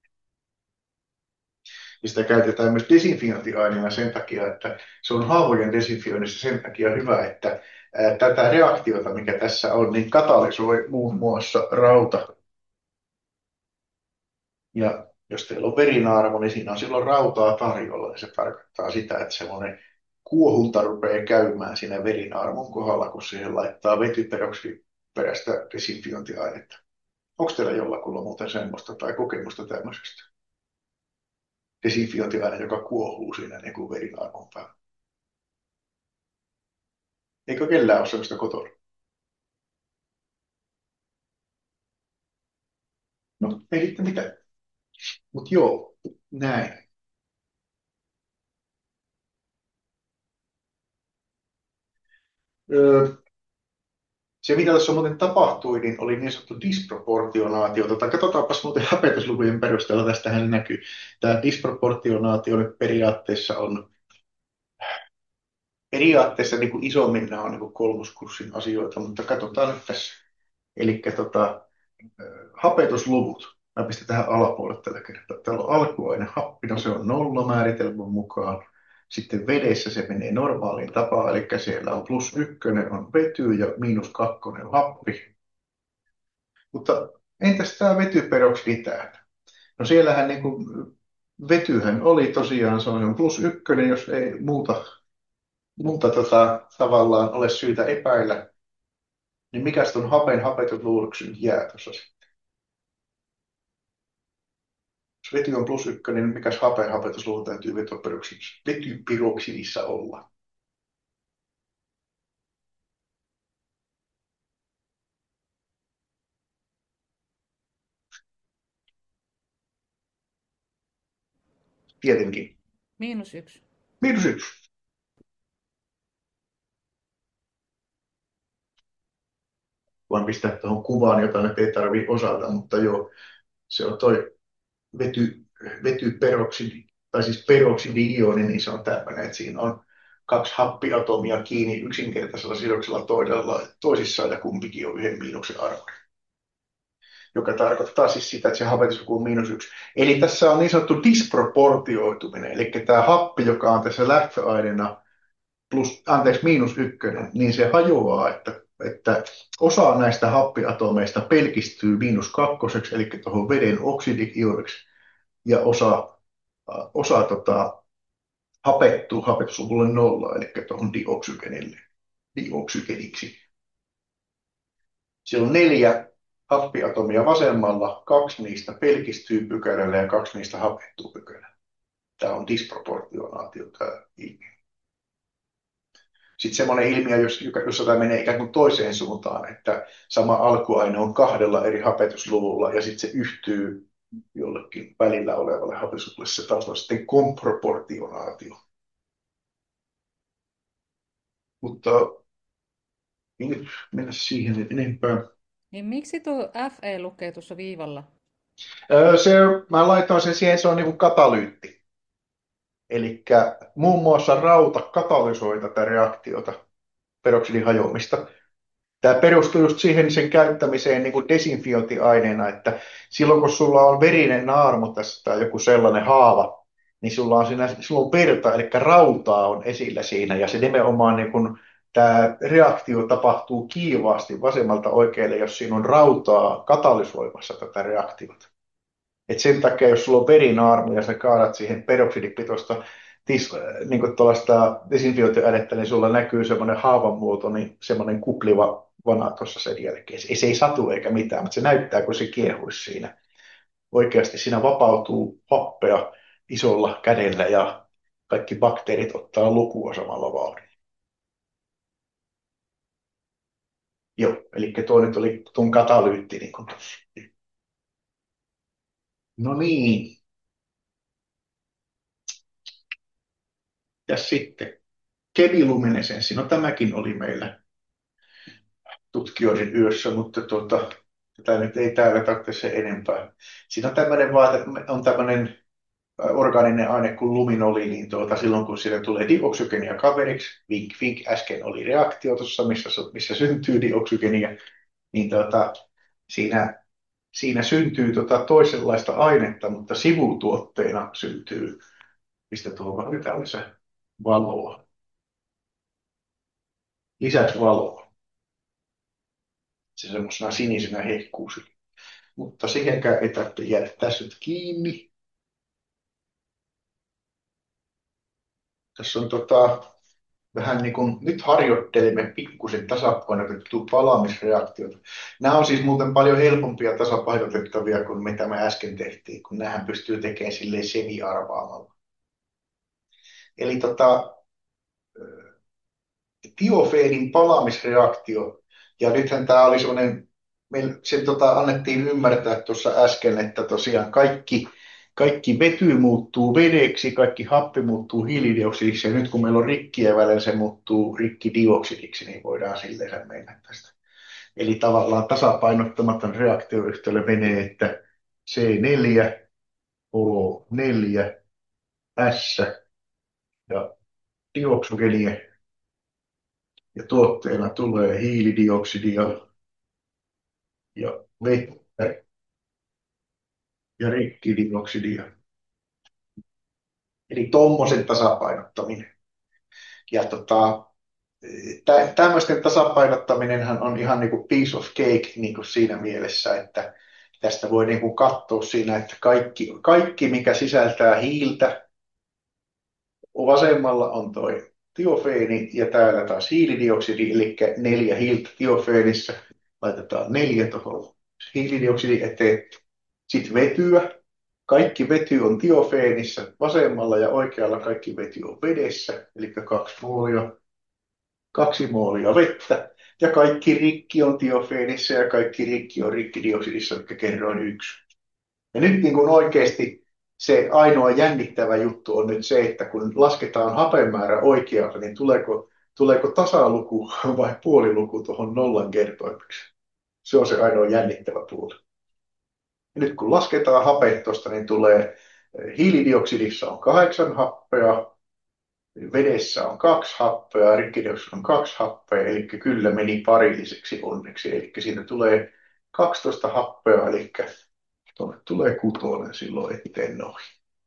Ja sitä käytetään myös desinfiointiaineena sen takia, että se on haavojen desinfioinnissa sen takia hyvä, että ää, tätä reaktiota, mikä tässä on, niin katalysoi muun muassa rauta. Ja jos teillä on verinaarmu, niin siinä on silloin rautaa tarjolla. Ja se tarkoittaa sitä, että semmoinen kuohunta rupeaa käymään siinä verinaarmun kohdalla, kun siihen laittaa vetyperoksiperäistä desinfiointiainetta. Onko teillä jollakulla muuten semmoista tai kokemusta tämmöisestä? Desinfiointiaine, joka kuohuu siinä niin kuin verinaarmun päällä. Eikö kellään ole semmoista kotona? No, ei sitten mitään. Mutta joo, näin. Öö, Se, mitä tässä muuten tapahtui, niin oli niin sanottu disproportionaatio. Tota, katsotaanpas muuten häpetyslukujen perusteella, tästähän näkyy. Tämä disproportionaatio nyt periaatteessa on, periaatteessa niin kuin isommin nämä on niin kuin kolmoskurssin asioita, mutta katsotaan nyt tässä. Eli tota, hapetusluvut. Mä pistän tähän alapuolelle tällä kertaa. Täällä on alkuaine happi, no se on nolla määritelmän mukaan. Sitten vedessä se menee normaaliin tapaan, eli siellä on plus ykkönen on vety ja miinus kakkonen on happi. Mutta entäs tämä vetyperoksidi täällä? No siellähän niin kuin, vetyhän oli tosiaan, se on plus ykkönen, jos ei muuta, muuta tota, tavallaan ole syytä epäillä. Niin mikäs ton hapen hapetusluvuksi nyt jää tuossa? Jos vety on plus ykkönen, niin mikäs hapen hapetusluvu täytyy vetyperoksidissa, vetyperoksidissa olla? Tietenkin. Miinus yksi. Miinus yksi. Voin pistää tuohon kuvaan, jota nyt ei tarvitse osata, mutta joo, se on toi vety, vetyperoksidi, tai siis peroksidi-ioni, niin se on tämmöinen, että siinä on kaksi happiatomia kiinni yksinkertaisella sidoksella toisella, toisissaan ja kumpikin on yhden miinuksen arvoinen, joka tarkoittaa siis sitä, että se hapetusluku on miinus yksi. Eli tässä on niin sanottu disproportioituminen, eli tämä happi, joka on tässä lähtöaineena plus, anteeksi, miinus ykkönen, niin se hajoaa, että, että osa näistä happiatomeista pelkistyy miinus kakkoseksi, eli tuohon veden oksidioniksi, ja osa, osa tota, hapettuu hapetusluvulle nolla, eli tuohon dioksygenille, dioksygeniksi. Siellä on neljä happiatomia vasemmalla, kaksi niistä pelkistyy pykälällä ja kaksi niistä hapettuu pykälällä. Tämä on disproportionaatio, tämä ilmiö. Sitten semmoinen ilmiö, jossa tämä menee ikään kuin toiseen suuntaan, että sama alkuaine on kahdella eri hapetusluvulla ja sitten se yhtyy jollekin välillä olevalle hapetusluvulle. Se taas on sitten komproportionaatio. Mutta ei nyt mennä siihen enempää. Niin miksi tuo F E lukee tuossa viivalla? Öö, Se, mä laitoin sen siihen, se on niin kuin katalyytti. Eli muun muassa rauta katalysoi tätä reaktiota, peroksidin hajoamista. Tämä perustuu just siihen sen käyttämiseen niin kuin desinfiointiaineena, että silloin kun sulla on verinen naarmu tässä tai joku sellainen haava, niin sulla on, siinä, sulla on verta, eli rautaa on esillä siinä, ja se nimenomaan niin kuin, tämä reaktio tapahtuu kiivaasti vasemmalta oikealle, jos siinä on rautaa katalysoimassa tätä reaktiota. Et sen takia, jos sulla on verinaarmu ja sä kaadat siihen peroksidipitoista tis, niin kuin tuollaista desinfiointiainetta, niin sulla näkyy semmoinen haavan muoto, niin semmoinen kupliva vana tuossa sen jälkeen. Se, se ei satu eikä mitään, mutta se näyttää, kun se kiehuisi siinä. Oikeasti siinä vapautuu happea isolla kädellä ja kaikki bakteerit ottaa lukua samalla vauhdilla. Joo, eli tuo nyt oli tuon katalyytti. Niin kuin tuossa. No niin. Ja sitten kemiluminescenssi. No tämäkin oli meillä tutkijoiden yössä, mutta tuota, tätä nyt ei täällä tarvitse se enempää. Siinä on tämmöinen vaate, on tämmöinen orgaaninen aine kuin luminoli, niin tuota, silloin kun sille tulee dioksygenia kaveriksi, vink vink, äsken oli reaktio tuossa, missä, missä syntyy dioksygenia, niin tuota, siinä, siinä syntyy tuota toisenlaista ainetta, mutta sivutuotteena syntyy, mistä tuohon nyt oli se valoa. Lisäksi valoa. Se semmoisena sinisenä hehkuu sille. Mutta siihenkään ei tarvitse jäädä tässä nyt kiinni. Tässä on tota, vähän niin kuin, nyt harjoittelemme pikkusen tasapainotettua palaamisreaktiota. Nämä on siis muuten paljon helpompia tasapainotettavia kuin mitä me äsken tehtiin, kun nämähän pystyy tekemään silleen semi-arvaamalla. Eli tota, tiofeenin palaamisreaktio, ja nythän tämä oli sellainen, me sen tota, annettiin ymmärtää tuossa äsken, että tosiaan kaikki, kaikki vety muuttuu vedeksi, kaikki happi muuttuu hiilidioksidiksi, ja nyt kun meillä on rikkiä välillä, se muuttuu rikkidioksidiksi, niin voidaan silleen mennä tästä. Eli tavallaan tasapainottamaton reaktioyhtälö menee, että C neljä, O neljä, S ja dioksogenia, ja tuotteena tulee hiilidioksidia ja vettä ja rikkidioksidia. Eli tuommoisen tasapainottaminen. Ja tota, tä- tämmöisten tasapainottaminenhan on ihan niin kuin piece of cake niin kuin siinä mielessä, että tästä voi niin kuin katsoa siinä, että kaikki, kaikki mikä sisältää hiiltä, vasemmalla on toi tiofeeni ja täällä taas hiilidioksidi, eli neljä hiiltä tiofeenissä. Laitetaan neljä tuohon hiilidioksidi eteen. Sitten vetyä. Kaikki vety on tiofeenissä vasemmalla ja oikealla kaikki vety on vedessä, eli kaksi moolia, kaksi moolia vettä. Ja kaikki rikki on tiofeenissä ja kaikki rikki on rikkidioksidissa, eli kerroin yksi. Ja nyt niin kuin oikeasti se ainoa jännittävä juttu on nyt se, että kun lasketaan hapen määrä oikealle, niin tuleeko, tuleeko tasaluku vai puoliluku tuohon nollan kertoimeksi. Se on se ainoa jännittävä puoli. Ja nyt kun lasketaan hapet tuosta, niin tulee hiilidioksidissa on kahdeksan happea, vedessä on kaksi happea, rikkidioksidissa on kaksi happea, eli kyllä meni parilliseksi onneksi. Eli siinä tulee kaksitoista happea, eli tuonne tulee kutonen silloin eteen ohi.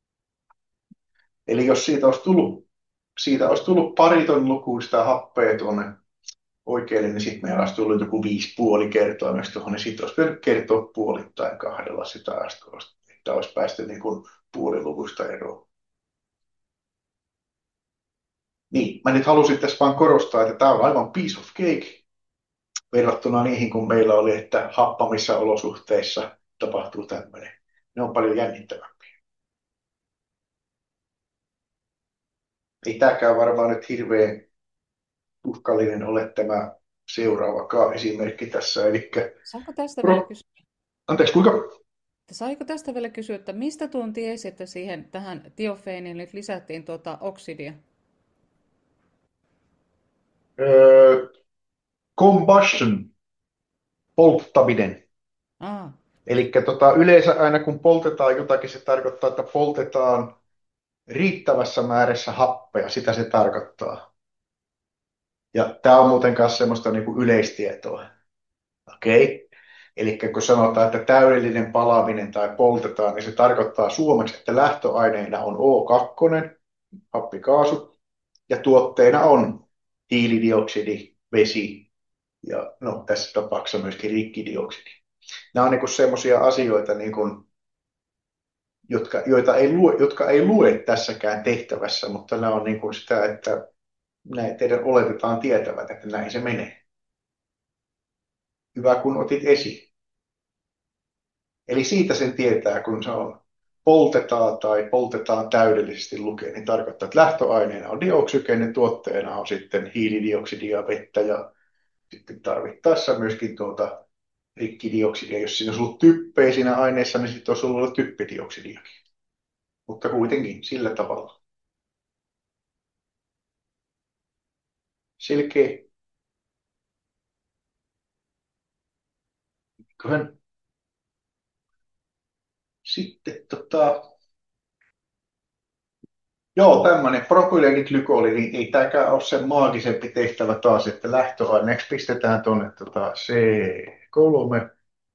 Eli jos siitä olisi tullut, siitä olisi tullut pariton lukuista happea tuonne oikealle, niin sitten meillä olisi tullut joku viisi puoli kertoimeksi tuohon, niin sitten olisi pitänyt kertoa puolittain kahdella sitä astoista, että olisi päästy niin kuin puoliluvuista eroon. Niin, mä nyt halusin tässä vaan korostaa, että tämä on aivan piece of cake verrattuna niihin, kun meillä oli, että happamissa olosuhteissa tapahtuu tämmöinen. Ne on paljon jännittävämpiä. Ei tämäkään varmaan nyt hirveän tuskallinen ole tämä seuraavakaan esimerkki tässä. Elikkä, Saanko tästä Pro... vielä kysyä? Anteeksi, kuinka? Saiko tästä vielä kysyä, että mistä tuon tiesi, että siihen tähän tiofeeniin nyt lisättiin tuota oksidia? Öö, combustion, polttaminen. Aa, Eli tota, yleensä aina kun poltetaan jotakin, se tarkoittaa, että poltetaan riittävässä määrässä happea, sitä se tarkoittaa. Ja tämä on muuten myös semmoista niin kuin yleistietoa. Okei? Eli kun sanotaan, että täydellinen palaminen tai poltetaan, niin se tarkoittaa suomeksi, että lähtöaineena on O kaksi, happikaasu, ja tuotteena on hiilidioksidi, vesi ja no, tässä tapauksessa myöskin rikkidioksidi. Nämä on niin semmoisia asioita, niin kuin, jotka, joita ei lue, jotka ei lue tässäkään tehtävässä, mutta nämä on niin kuin sitä, että näin teidän oletetaan tietävät, että näin se menee. Hyvä, kun otit esiin. Eli siitä sen tietää, kun se on poltetaan tai poltetaan täydellisesti lukee, niin tarkoittaa, että lähtöaineena on dioksygeenin, tuotteena on sitten hiilidioksidia, vettä ja sitten tarvittaessa myöskin tuota rikkidioksidia. Jos siinä olisi ollut typpeä siinä aineessa, niin sitten olisi ollut typpidioksidiakin. Mutta kuitenkin sillä tavalla. Selkeä. Köhän. Sitten tota... Joo, tämmöinen propyleeniglykooli, niin ei tämäkään ole sen maagisempi tehtävä taas, että lähtöaineeksi pistetään tuonne tota C kolme,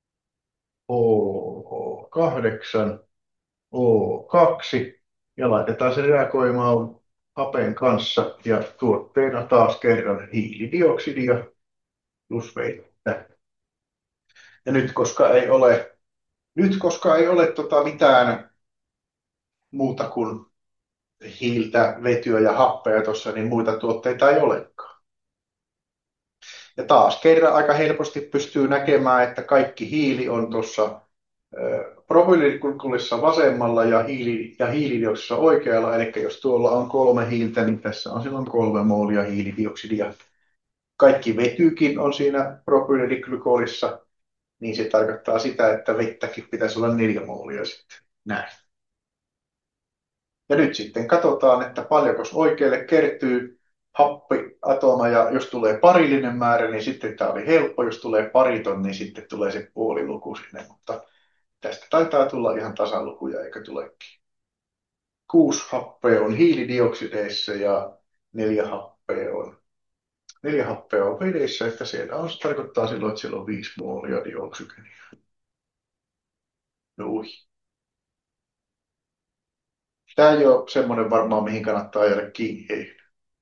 O kahdeksan, O kaksi ja laitetaan se reagoimaan hapen kanssa ja tuotteena taas kerran hiilidioksidia plus vettä. Ja nyt koska ei ole, nyt koska ei ole tota mitään muuta kuin hiiltä, vetyä ja happea tuossa, niin muita tuotteita ei olekaan. Ja taas kerran aika helposti pystyy näkemään, että kaikki hiili on tuossa propyleeniglykolissa vasemmalla ja, hiili, ja hiilidioksidissa oikealla. Eli jos tuolla on kolme hiiltä, niin tässä on silloin kolme moolia hiilidioksidia. Kaikki vetykin on siinä propyleeniglykolissa, niin se tarkoittaa sitä, että vettäkin pitäisi olla neljä moolia sitten. Näin. Ja nyt sitten katsotaan, että paljonko oikealle kertyy happiatoma, ja jos tulee parillinen määrä, niin sitten tämä oli helppo. Jos tulee pariton, niin sitten tulee se puoliluku sinne, mutta tästä taitaa tulla ihan tasalukuja, eikä tulekin. Kuusi happea on hiilidioksideissa ja neljä happea on, neljä happea on vedessä, että siellä on, se tarkoittaa silloin, että siellä on viisi moolia dioksygenia. Noi. Tämä ei ole semmoinen varmaan, mihin kannattaa jäädä kiinni. Ei.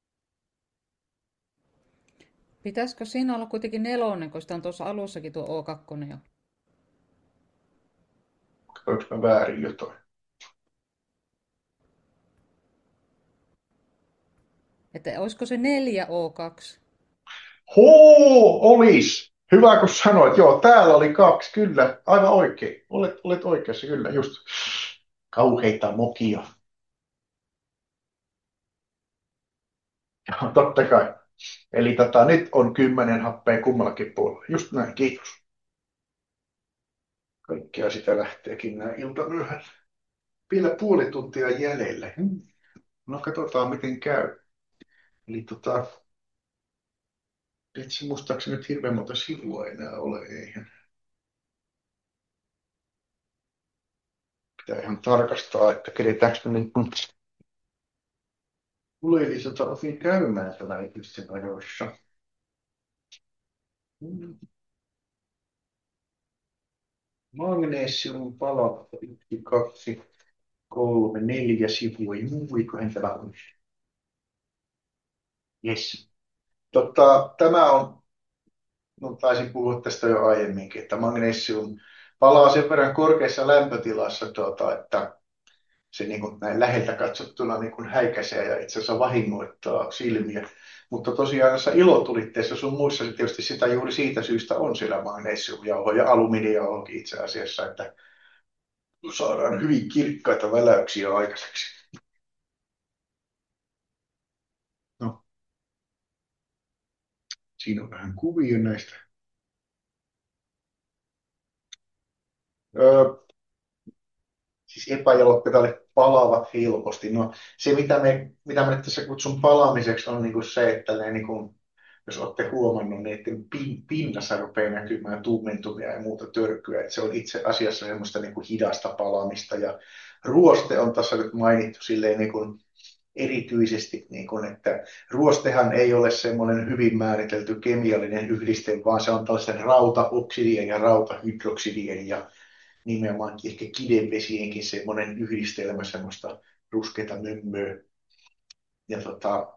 Pitäisikö siinä olla kuitenkin nelonen, kun sitä on tuossa alussakin tuo O kaksi jo? Onko mä väärin jotain? Että olisiko se neljä O kaksi? Hoo, olis! Hyvä, kun sanoit. Joo, täällä oli kaksi, kyllä. Aivan oikein. Olet, olet oikeassa, kyllä, just. Kauheita mokia. Joo, totta kai. Eli tota, nyt on kymmenen happea kummallakin puolella. Just näin, kiitos. Kaikkea sitä lähteekin näin iltamyöhällä. Vielä puoli tuntia jäljellä. Hmm. No katsotaan, miten käy. Eli tota, et se muistaakseni nyt hirveän monta sivua enää ole, eihän. Pitää ihan tarkastaa, että kedetäänkö me niin kuin tuleelliselta osin käymään tällä yksin ajoissa. Hmm. Magnesium pala yksi, kaksi, kolme, neljä sivua. Juuikohan tämä on? Yes. Totta, tämä on, no taisin puhua tästä jo aiemminkin, että magnesium palaa sen verran korkeassa lämpötilassa, tuota, että se niin kuin näin läheltä katsottuna niin kuin häikäisee ja itse asiassa vahingoittaa silmiä. Mutta tosiaan näissä ilotulitteissa sun muissa se tietysti sitä juuri siitä syystä on siellä magnesiumjauho ja alumiinijauhokin itse asiassa, että saadaan hyvin kirkkaita väläyksiä aikaiseksi. No, siinä on vähän kuvia näistä. Öö, siis epäjalot metallit palavat helposti. No, se, mitä me, mitä me nyt tässä kutsun palamiseksi, on niinku se, että ne, niinku, jos olette huomannut, niiden pin, pinnassa rupeaa näkymään tummentumia ja muuta törkyä. Että se on itse asiassa semmoista niinku hidasta palamista. Ja ruoste on tässä nyt mainittu silleen niinku erityisesti, niin kuin, että ruostehan ei ole semmoinen hyvin määritelty kemiallinen yhdiste, vaan se on tällaisten rautaoksidien ja rautahydroksidien ja nimenomaan ehkä kidenvesienkin semmoinen yhdistelmä semmoista ruskeita mömmöä. Ja tota,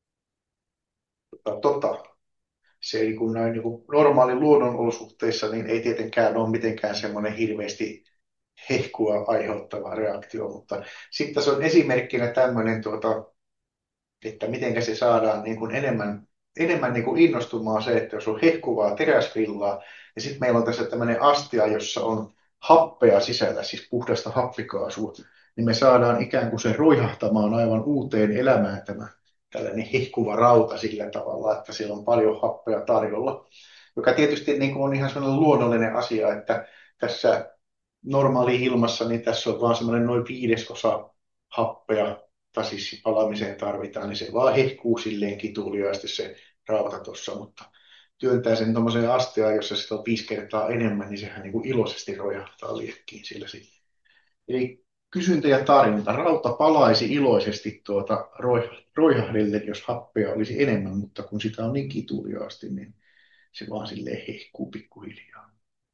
tota, tota, se ei kun näin niin kuin normaali luonnonolosuhteissa, niin ei tietenkään ole mitenkään semmoinen hirveästi hehkua aiheuttava reaktio, mutta sitten se on esimerkkinä tämmöinen tuota, että miten se saadaan niin kuin enemmän, enemmän niin kuin innostumaan se, että jos on hehkuvaa teräsvillaa, ja sitten meillä on tässä tämmöinen astia, jossa on happea sisällä, siis puhdasta happikaasua, niin me saadaan ikään kuin se roihahtamaan aivan uuteen elämään tämä tällainen hehkuva rauta sillä tavalla, että siellä on paljon happea tarjolla, joka tietysti niin kuin on ihan sellainen luonnollinen asia, että tässä normaali ilmassa, niin tässä on vaan semmoinen noin viidesosa happea, tai siis palamiseen tarvitaan, niin se vaan hehkuu silleen kituliaasti se rauta tuossa, mutta työntää sen tuommoiseen asteaan, jossa sitä on viisi kertaa enemmän, niin sehän niin kuin iloisesti rojahtaa liekkiin sillä sitten. Eli kysyntä ja tarjonta. Rauta palaisi iloisesti tuota roihahdelle, jos happea olisi enemmän, mutta kun sitä on niin kituliaasti, niin se vaan silleen hehkuu pikkuhiljaa.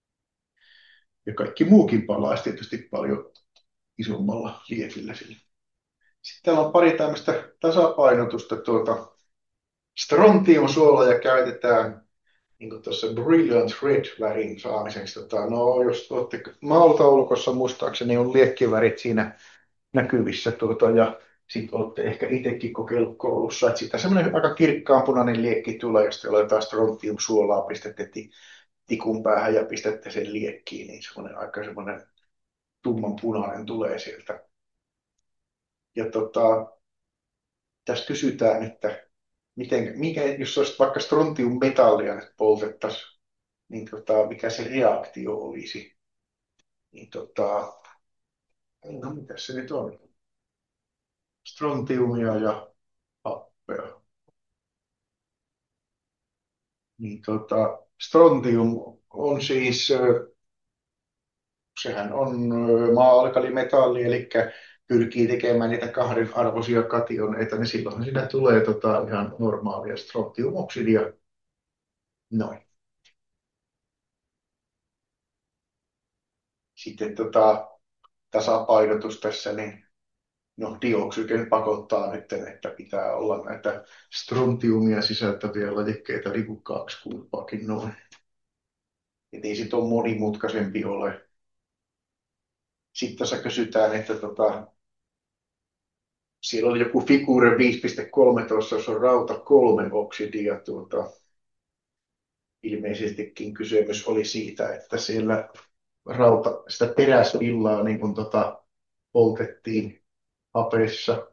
Ja kaikki muukin palaisi tietysti paljon isommalla liekillä sillä. Sitten täällä on pari tämmöistä tasapainotusta. Tuota, strontiumsuoloja käytetään niin kuin tuossa Brilliant Red-värin saamiseksi. Tota, no, jos olette maaltaulukossa, muistaakseni on liekkivärit siinä näkyvissä. Tuota, ja sitten olette ehkä itsekin kokeillut koulussa, että siitä semmoinen aika kirkkaanpunainen liekki tulee, jos te oletaan strontiumsuolaa, pistätte tikun päähän ja pistätte sen liekkiin, niin semmoinen aika semmoinen tummanpunainen tulee sieltä. Ja tota, tässä kysytään, että miten, mikä, jos olisi vaikka strontiummetallia nyt poltettaisiin, niin tota, mikä se reaktio olisi. Niin tota, no mitä se nyt on? strontiumia ja happea. Niin tota, strontium on siis, ö, sehän on ö, maa-alkalimetalli, eli pyrkii tekemään niitä kahdenarvoisia kationeita, niin silloinhan siinä tulee tota ihan normaalia strontiumoksidia. Noin. Sitten tota, tasapainotus tässä, niin no, dioksyken pakottaa nyt, että pitää olla näitä strontiumia sisältäviä lajikkeita niin kuin kaksi kumpaakin noin. Et ei sit ole monimutkaisempi ole. Sitten tässä kysytään, että tota, siellä oli joku figure viisi piste kolmetoista, jossa on rauta kolme oksidia. Tuota, ilmeisestikin kysymys oli siitä, että siellä rauta, sitä teräsvillaa niin kun tota, poltettiin hapessa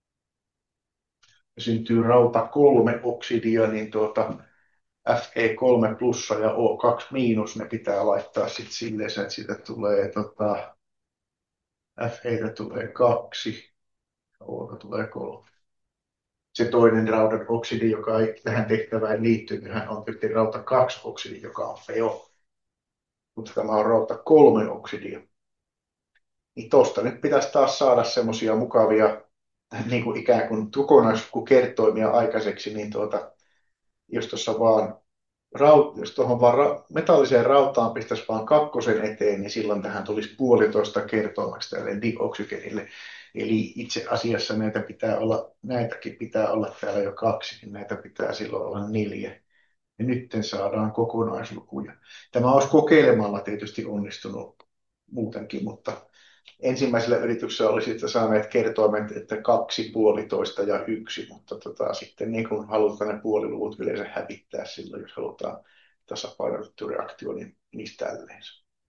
ja syntyy rauta kolme oksidia, niin tuota, Fe kolme plussa ja O kaksi miinus, ne pitää laittaa sitten silleen, että siitä tulee tota, Fetä tulee kaksi ja O:ta tulee kolme. Se toinen raudan oksidi, joka ei tähän tehtävään liitty, niin hän on tietysti rauta kaksi oksidi, joka on feo. Mutta tämä on rauta kolme oksidia. Niin tosta nyt pitäisi taas saada semmoisia mukavia niin kuin ikään kuin kokonaislukukertoimia aikaiseksi, niin tuota, jos tuossa vaan raut, jos tuohon vaan ra, metalliseen rautaan pistäisi vaan kakkosen eteen, niin silloin tähän tulisi puolitoista kertoimaksi tälle dioksygenille. Eli itse asiassa näitä pitää olla, näitäkin pitää olla täällä jo kaksi, niin näitä pitää silloin olla neljä. Ja nyt saadaan kokonaislukuja. Tämä olisi kokeilemalla tietysti onnistunut muutenkin, mutta ensimmäisellä yrityksellä olisi sitten saaneet kertoimet, että kaksi, puolitoista ja yksi, mutta tota, sitten niin kun halutaan ne puoliluvut yleensä hävittää silloin, jos halutaan tasapainotettu reaktio, niin niistä tälleen.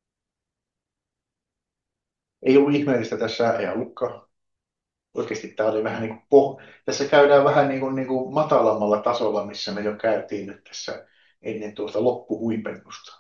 Ei ollut ihmeellistä tässä, ei ollutkaan. Oikeasti tämä oli vähän niin kuin, poh- tässä käydään vähän niin kuin, niin kuin matalammalla tasolla, missä me jo käytiin nyt tässä ennen tuosta loppuhuipennusta.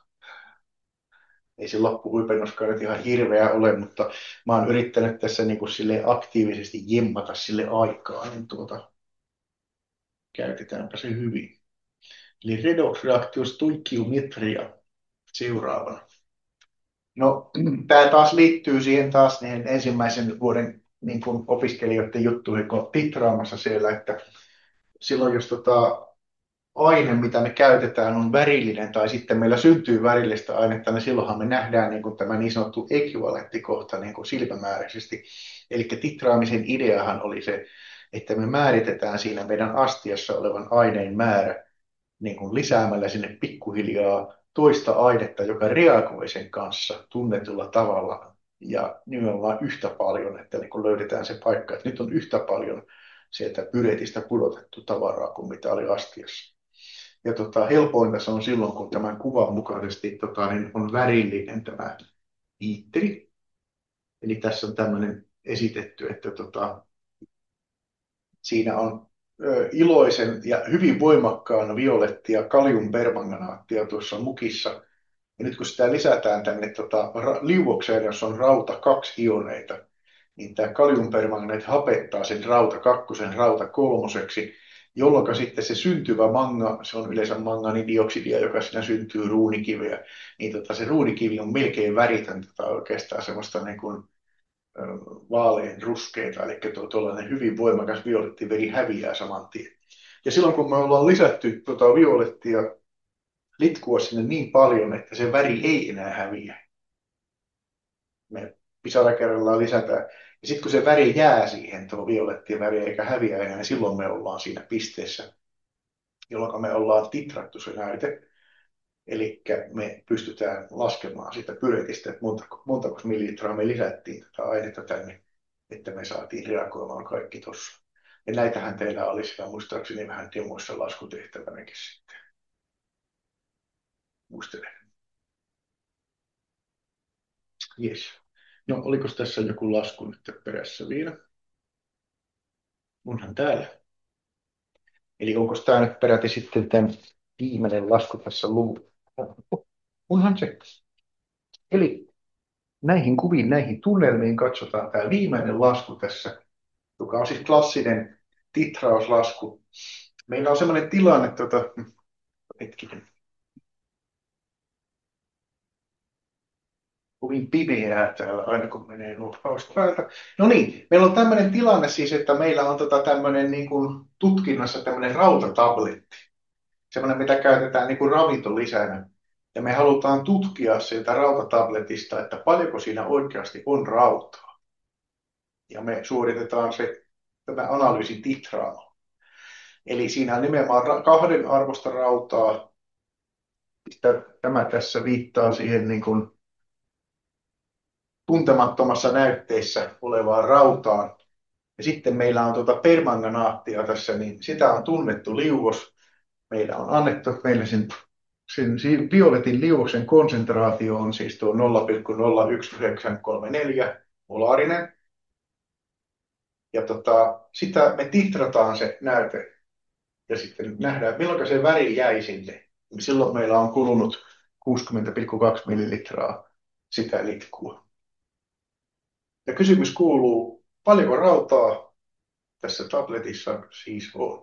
Ei se loppuhuipennuskaan nyt ihan hirveä ole, mutta mä oon yrittänyt tässä niin kuin sille aktiivisesti jemmata sille aikaa, niin tuota, käytetäänpä se hyvin. Eli redox-reaktio stoichiometria seuraavana. No, tämä taas liittyy siihen taas niihin ensimmäisen vuoden niin kuin opiskelijoiden juttuihin, kun titraamassa siellä, että silloin jos tota, aine, mitä me käytetään, on värillinen tai sitten meillä syntyy värillistä ainetta, niin silloinhan me nähdään niin kuin tämä niin sanottu ekvivalenttikohta niin kuin silmämääräisesti. Eli titraamisen ideahan oli se, että me määritetään siinä meidän astiassa olevan aineen määrä niin kuin lisäämällä sinne pikkuhiljaa toista ainetta, joka reagoi sen kanssa tunnetulla tavalla ja nimenomaan yhtä paljon, että niin kuin löydetään se paikka, että nyt on yhtä paljon sieltä pyretistä pudotettu tavaraa kuin mitä oli astiassa. Ja tota, helpointa se on silloin, kun tämän kuvan mukaisesti tota, niin on värillinen tämä biitteri. Eli tässä on tämmöinen esitetty, että tota, siinä on ö, iloisen ja hyvin voimakkaan violettia kaliumpermanganaattia tuossa mukissa. Ja nyt kun sitä lisätään tänne tota, ra- liuokseen, jossa on rauta kaksi ioneita, niin tämä kaliumpermanganaatti hapettaa sen rauta kakkosen rauta kolmoseksi, jolloin sitten se syntyvä manga, se on yleensä manganidioksidia, joka siinä syntyy ruunikiveä, niin tota, se ruunikivi on melkein väritön, tota, oikeastaan semmoista niin kuin, ö, vaalean ruskeita, eli tuo tuollainen hyvin voimakas violetti veri häviää saman tien. Ja silloin kun me ollaan lisätty tota violettia litkua sinne niin paljon, että se väri ei enää häviä, me pisara kerrallaan lisätään. Ja sitten kun se väri jää siihen, tuo violetti väri eikä häviä enää, niin silloin me ollaan siinä pisteessä, jolloin me ollaan titrattu se näyte. Eli me pystytään laskemaan sitä pyretistä, että montako, montako millilitraa me lisättiin tätä ainetta tänne, että me saatiin reagoimaan kaikki tuossa. Ja näitähän teillä olisi muistaakseni vähän demoissa laskutehtävänäkin sitten. Muistelen. Yes. No, oliko tässä joku lasku nyt perässä vielä? Onhan täällä. Eli onko tämä nyt peräti sitten tämän viimeinen lasku tässä luvussa? Onhan se. Eli näihin kuviin, näihin tunnelmiin katsotaan tämä viimeinen lasku tässä joka on siis klassinen titrauslasku. Meillä on sellainen tilanne, tota, hetkinen, kovin pimeää täällä aina kun menee nuo päältä. No niin, meillä on tämmöinen tilanne siis, että meillä on tota tämmöinen niin kuin tutkinnassa tämmöinen rautatabletti. Semmoinen, mitä käytetään niin kuin ravintolisänä. Ja me halutaan tutkia siltä rautatabletista, että paljonko siinä oikeasti on rautaa. Ja me suoritetaan se tämä analyysi titraamalla. Eli siinä on nimenomaan ra- kahden arvosta rautaa. Tämä tässä viittaa siihen niin kuin tuntemattomassa näytteessä olevaan rautaan. Ja sitten meillä on tuota permanganaattia tässä, niin sitä on tunnettu liuos. Meillä on annettu meille sen, sen si- violetin liuoksen konsentraatio on siis tuo nolla pilkku nolla yksi yhdeksän kolme neljä molaarinen. Ja tota, sitä me titrataan se näyte ja sitten nähdään, milloin se väri jäi sinne. Silloin meillä on kulunut kuusikymmentä pilkku kaksi millilitraa sitä litkua. Ja kysymys kuuluu, paljonko rautaa tässä tabletissa siis on?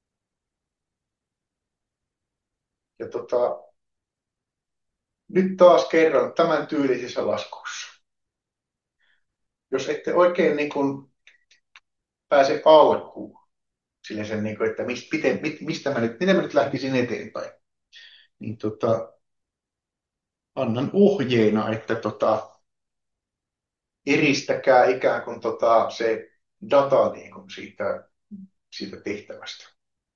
Ja tota, nyt taas kerran tämän tyylisessä laskussa. Jos ette oikein niin kuin pääse alkuun, sille sen, niin kuin, että mistä, miten, mistä mä nyt, miten mä nyt lähtisin eteenpäin, niin tota, annan ohjeena, että tota, eristäkää ikään kuin tota, se data niin kuin siitä, siitä tehtävästä.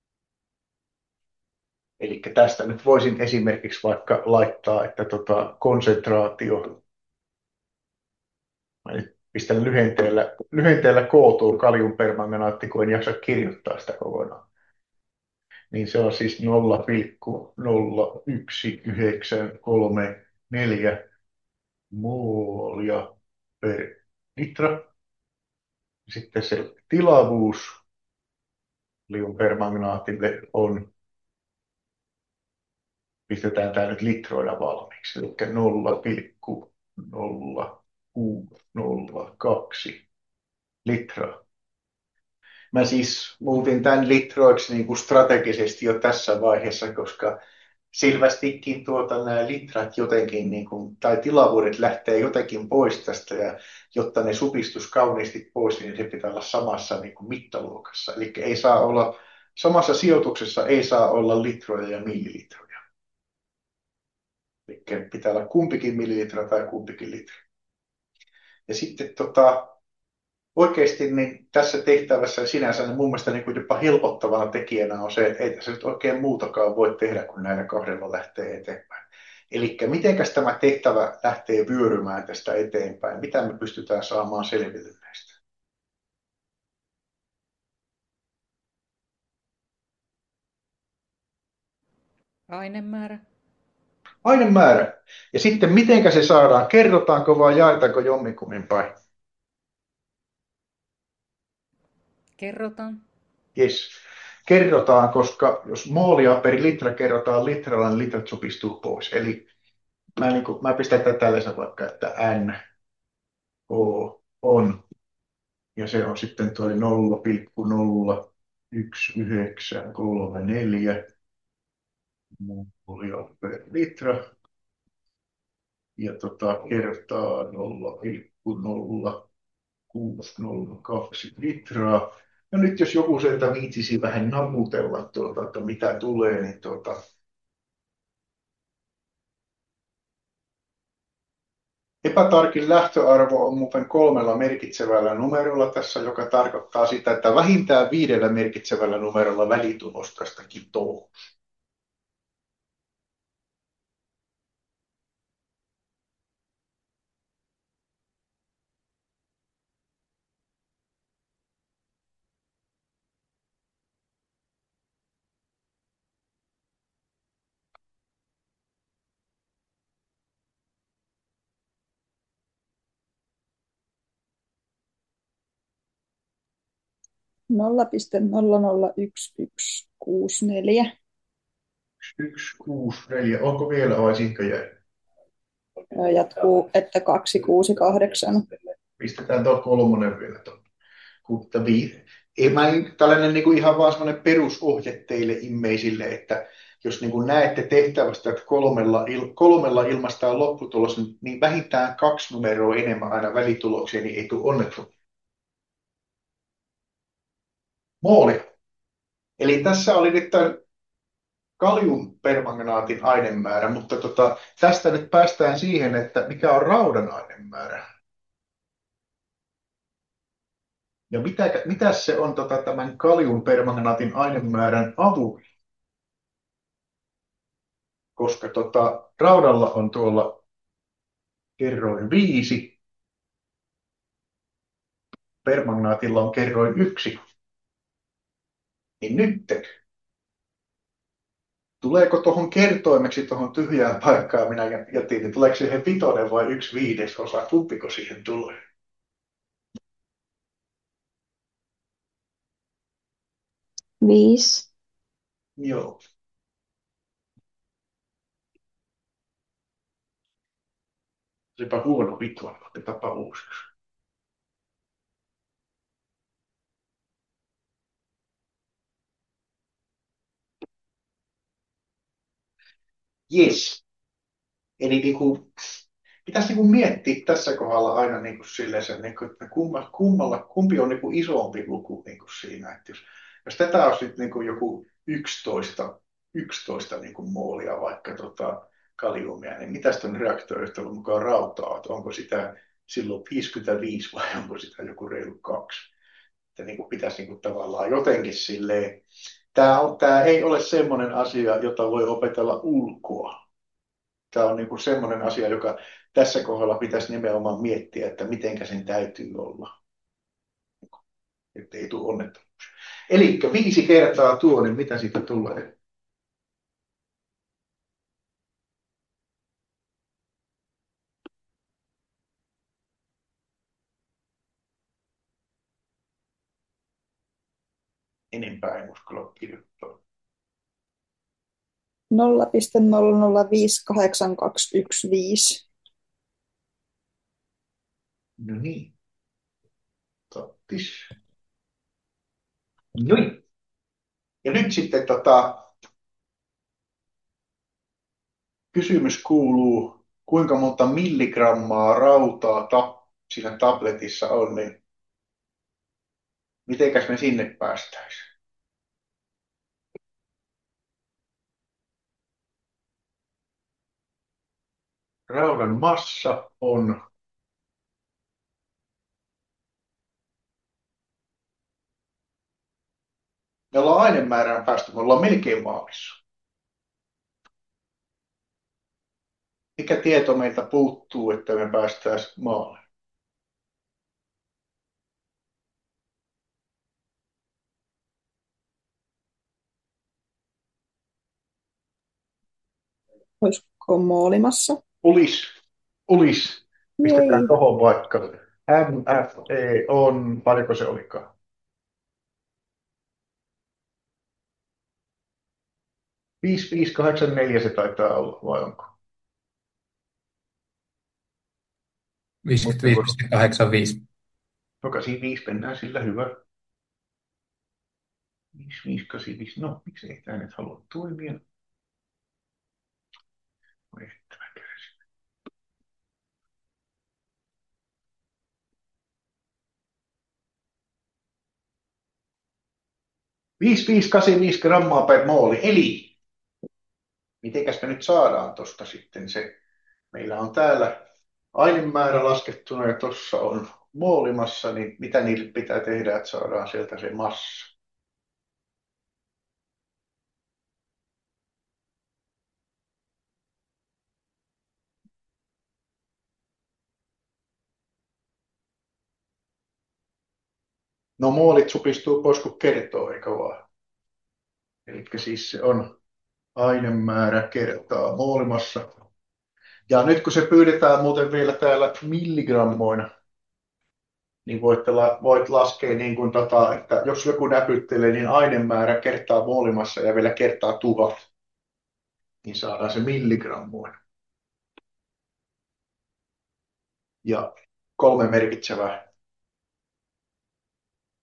Eli tästä nyt voisin esimerkiksi vaikka laittaa, että tota, konsentraatio, mä nyt pistän lyhenteellä, lyhenteellä kootuun kaliumpermanganaatti, kun en jaksa kirjoittaa sitä kokonaan. Niin se on siis nolla pilkku nolla yksi yhdeksän kolme neljä moolia per litra. Sitten se tilavuus kaliumpermanganaatille on, pistetään tämä nyt litroina valmiiksi, eli nolla pilkku nolla kuusi nolla kaksi litraa. Mä siis muutin tämän litroiksi niin kuin strategisesti jo tässä vaiheessa, koska selvästikin tuota, nämä litrat jotenkin, niin kuin, tai tilavuudet lähtee jotenkin pois tästä, ja jotta ne supistus kauniisti pois, niin se pitää olla samassa niin kuin mittaluokassa. Eli ei saa olla, samassa sijoituksessa ei saa olla litroja ja millilitroja. Eli pitää olla kumpikin millilitra tai kumpikin litra. Ja sitten tota, oikeasti niin tässä tehtävässä sinänsä niin mun mielestä niin kuin jopa helpottavana tekijänä on se, että ei tässä nyt oikein muutakaan voi tehdä, kun näillä kahdella lähtee eteenpäin. Eli mitenkäs tämä tehtävä lähtee vyörymään tästä eteenpäin? Mitä me pystytään saamaan selville näistä? Ainemäärä. Ainemäärä. Ja sitten mitenkä se saadaan? Kerrotaanko vai jaetaanko jomminkummin päin? Kerrotaan. Yes. Kerrotaan, koska jos moolia per litra kerrotaan litralla, niin litrat supistuu pois. Eli mä, niin kuin, mä pistän tätä tällaisen vaikka, että N O on, ja se on sitten tuo nolla pilkku nolla yksi yhdeksän kolme neljä moolia per litra, ja tota, kertaa nolla pilkku nolla kuusi nolla kaksi litraa. Ja nyt jos joku sieltä viitsisi vähän namutella, tuota, että mitä tulee, niin tuota, epätarkin lähtöarvo on muuten kolmella merkitsevällä numerolla tässä, joka tarkoittaa sitä, että vähintään viidellä merkitsevällä numerolla välitulos tästä kitoo. nolla pilkku nolla nolla yksi yksi kuusi neljä. yksi kuusi neljä. Onko vielä vai siinäkö jäi? Jatkuu, että kaksi kuusi kahdeksan. Pistetään tuo kolmonen vielä tuonne. Mutta vi- ei mä, tällainen niin kuin ihan vaan semmoinen perusohje teille immeisille, että jos niin kuin näette tehtävästä, että kolmella, il, kolmella ilmaistaan lopputulos, niin niin vähintään kaksi numeroa enemmän aina välituloksia, niin ei tule onnettomuutta. Mooli. Eli tässä oli nyt tämän kaliumpermanganaatin ainemäärä, mutta tota, tästä nyt päästään siihen, että mikä on raudan ainemäärä. Ja mitä, mitä se on tota, tämän kaliumpermanganaatin ainemäärän avulla? Koska tota, raudalla on tuolla kerroin viisi, permanganaatilla on kerroin yksi. Niin nyt, tuleeko tuohon kertoimeksi tuohon tyhjään paikkaan, minä jätin, niin tuleeko siihen vitonen vai yksi viidesosa, kumpiko siihen tulee? Viisi. Joo. Olipa huono vitonen, otetaanpa uusiksi. Yes. Eli niin kuin, pitäisi niin kuin miettiä tässä kohdalla aina niin kuin silleen, sen, niin kuin, että kumma, kummalla, kumpi on niin kuin isompi luku niin kuin siinä. Että jos, jos tätä olisi nyt niin kuin joku yksitoista, yksitoista niin kuin moolia vaikka tota, kaliumia, niin mitä sitten reaktoyhtälön mukaan rautaa? Että onko sitä silloin viisikymmentäviisi vai onko sitä joku reilu kaksi? Että niin kuin pitäisi niin kuin tavallaan jotenkin silleen. Tämä, on, tämä ei ole semmoinen asia, jota voi opetella ulkoa. Tämä on niin kuin semmoinen asia, joka tässä kohdalla pitäisi nimenomaan miettiä, että mitenkä sen täytyy olla, että ei tule onnettomuus. Eli viisi kertaa tuo, niin mitä siitä tulee? Enempää en uskalla kirjoittaa. nolla pilkku nolla nolla viisi kahdeksan kaksi yksi viisi. No niin. Tattis. Noin. Ja nyt sitten tota, kysymys kuuluu, kuinka monta milligrammaa rautaa ta- siinä tabletissa on, niin mitenkäs me sinne päästäisiin? Raudan massa on me ollaan ainemäärään päästy, me ollaan melkein maalissa. Mikä tieto meiltä puuttuu, että me päästäisiin maalle? Olisiko moolimassa? Ulis, ulis. Pistetään Jei. tuohon vaikka. M F E on, paljonko se olikaan? viisi viisi kahdeksan neljä se taitaa olla, vai onko? viisikymmentäviisi pilkku kahdeksankymmentäviisi. Joka siinä viisi mennään sillä hyvä. viisi viisi kahdeksan viisi, no miksi ei tämä nyt halua toimia? Voi että mä kärsin. viisi viisi kahdeksan viisi grammaa per mooli, eli mitenkäs me nyt saadaan tuosta sitten se, meillä on täällä ainemäärä laskettuna ja tuossa on moolimassa, niin mitä niille pitää tehdä, että saadaan sieltä se massa? No moolit supistuu pois kun kertoo, eikö vaan? Eli siis se on ainemäärä kertaa moolimassa. Ja nyt kun se pyydetään muuten vielä täällä milligrammoina, niin voit, la, voit laskea, niin kuin tota, että jos joku näpyttelee, niin ainemäärä kertaa moolimassa ja vielä kertaa tuhat, niin saadaan se milligrammoina. Ja kolme merkitsevää.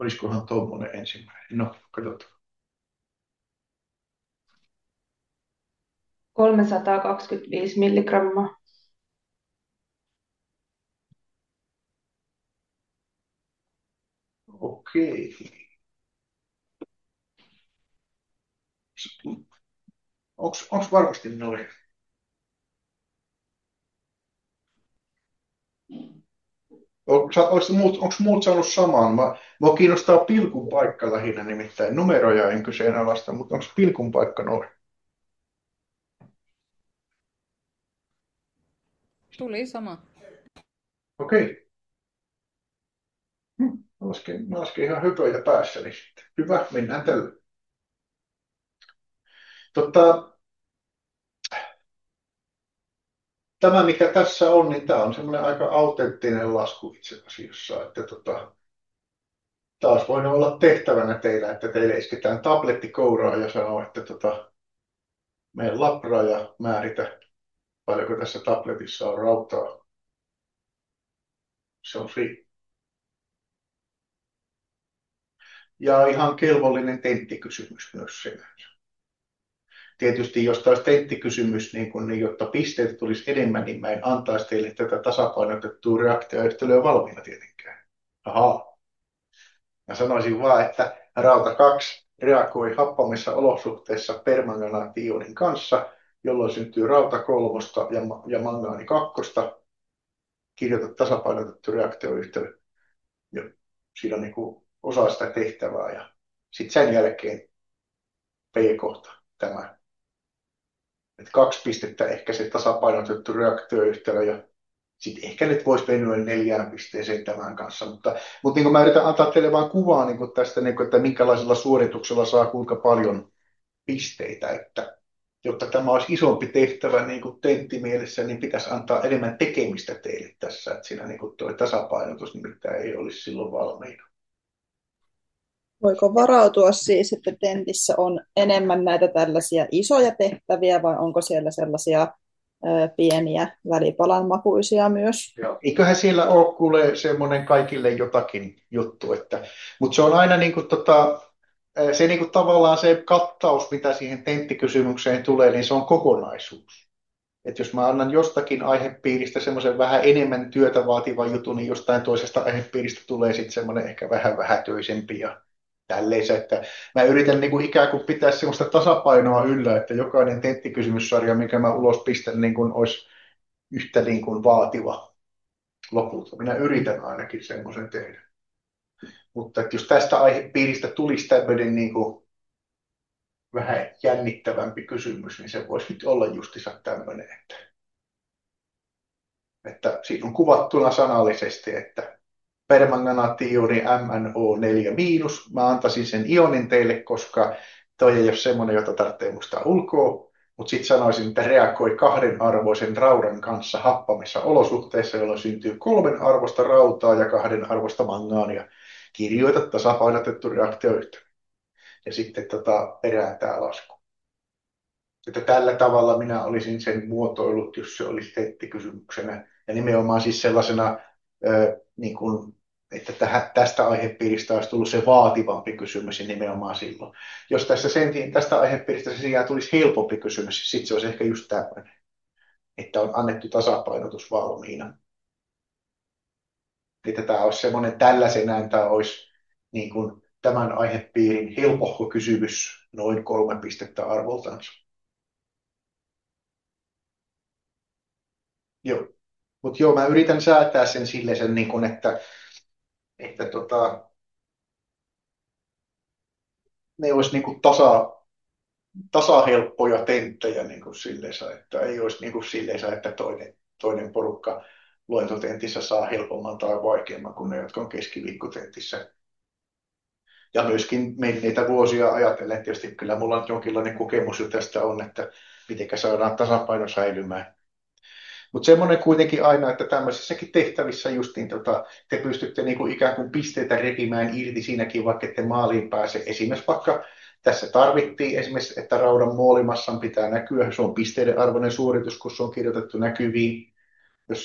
Olisikohan tuommoinen ensimmäinen? No, katsotaan. kolmesataakaksikymmentäviisi milligrammaa. Okei. Onko varmasti noin? Onko muut, onko muut saanut saman? Mä, mua kiinnostaa pilkun paikka lähinnä, nimittäin numeroja en kyseenalaista, mutta onko pilkun paikka noin? Tuli sama. Okei. Hm, Mä lasken, mä lasken ihan höpöjä päässäni sitten. Hyvä, mennään tällä. Tota, tämä, mikä tässä on, niin tämä on semmoinen aika autenttinen lasku itse asiassa, että tota, taas voinut olla tehtävänä teillä, että teille isketään tabletti kouraan ja sanoo, että tota, mene labraa ja määritä, paljonko tässä tabletissa on rautaa. Se on free. Ja ihan kelvollinen tenttikysymys myös sinänsä. Tietysti jos taas tenttikysymys, niin, kun, niin jotta pisteitä tulisi enemmän, niin mä en antaisi teille tätä tasapainotettua reaktioyhtälöä valmiina tietenkään. Ahaa. Mä sanoisin vaan, että rauta kaksi reagoi happamissa olosuhteissa permanganaationin kanssa, jolloin syntyy rauta kolmosta ja, ja mangaani kakkosta. Kirjoita tasapainotettu reaktioyhtälö. Ja siinä on niin kuin osa sitä tehtävää. Ja sitten sen jälkeen P-kohta tämä. Et kaksi pistettä ehkä se tasapainotettu reaktioyhtälö ja sitten ehkä nyt voisi venyä neljään pisteeseen tämän kanssa, mutta, mutta niin kuin mä yritän antaa teille vain kuvaa niin kuin tästä, niin kuin, että minkälaisella suorituksella saa kuinka paljon pisteitä, että jotta tämä olisi isompi tehtävä niin kuin tenttimielessä, niin pitäisi antaa enemmän tekemistä teille tässä, että siinä niin kuin tuo tasapainotus nimittäin ei olisi silloin valmiina. Voiko varautua siis, että tentissä on enemmän näitä tällaisia isoja tehtäviä vai onko siellä sellaisia ö, pieniä välipalanmakuisia myös? Joo. Eiköhän siellä ole kuule semmoinen kaikille jotakin juttu, että, mutta se on aina niin kuin, tota, se niin kuin, tavallaan se kattaus, mitä siihen tenttikysymykseen tulee, niin se on kokonaisuus. Että jos mä annan jostakin aihepiiristä semmoisen vähän enemmän työtä vaativan jutun, niin jostain toisesta aihepiiristä tulee sitten semmoinen ehkä vähän vähätöisempi ja tälleensä, että mä yritän niin kuin ikään kuin pitää semmoista tasapainoa yllä, että jokainen tenttikysymyssarja, mikä mä ulos pistän, niin kuin olisi yhtä niin kuin vaativa lopulta. Minä yritän ainakin semmoisen tehdä. Mutta että jos tästä aihepiiristä tulisi tämmöinen niin kuin vähän jännittävämpi kysymys, niin se voisi nyt olla justissa tämmöinen, että, että siinä on kuvattuna sanallisesti, että permanganaatti-ioni M n O neljä miinus. Mä antaisin sen ionin teille, koska toi ei ole semmoinen, jota tarvitsee muistaa ulkoa. Mutta sitten sanoisin, että reagoi kahden arvoisen raudan kanssa happamissa olosuhteissa, jolloin syntyy kolmen arvosta rautaa ja kahden arvosta mangaania. Kirjoita tasapainotettu reaktioyhtälö. Ja sitten tota, perään tämä lasku. Että tällä tavalla minä olisin sen muotoillut, jos se olisi tenttikysymyksenä. Ja nimenomaan siis sellaisena, ö, niin kuin, että tähän, tästä aihepiiristä olisi tullut se vaativampi kysymys ja nimenomaan silloin. Jos tässä sen, tästä aihepiiristä se sijaan tulisi helpompi kysymys, niin sitten se olisi ehkä just tämmöinen, että on annettu tasapainotus valmiina. Että tämä olisi semmoinen tällaisenään, tämä olisi niin kuin tämän aihepiirin helpohko kysymys noin kolme pistettä arvoltansa. Joo. Mutta joo, mä yritän säätää sen silleen, sen, niin kun, että, että tota, ne olisi niin kuin tasa, tasahelppoja tenttejä niin kuin silleen, että ei olisi niin kuin silleen, että toinen, toinen porukka luentotentissä saa helpomman tai vaikeamman kuin ne, jotka on keskiviikkotentissä. Ja myöskin menneitä vuosia ajatellen, tietysti kyllä mulla on jonkinlainen kokemus jo tästä on, että miten saadaan tasapaino säilymään. Mutta semmoinen kuitenkin aina, että tämmöisissäkin tehtävissä justiin tota, te pystytte niinku ikään kuin pisteitä repimään irti siinäkin, vaikka ette maaliin pääse. Esimerkiksi vaikka tässä tarvittiin esimerkiksi, että raudan moolimassan pitää näkyä. Se on pisteiden arvoinen suoritus, kun se on kirjoitettu näkyviin. Jos se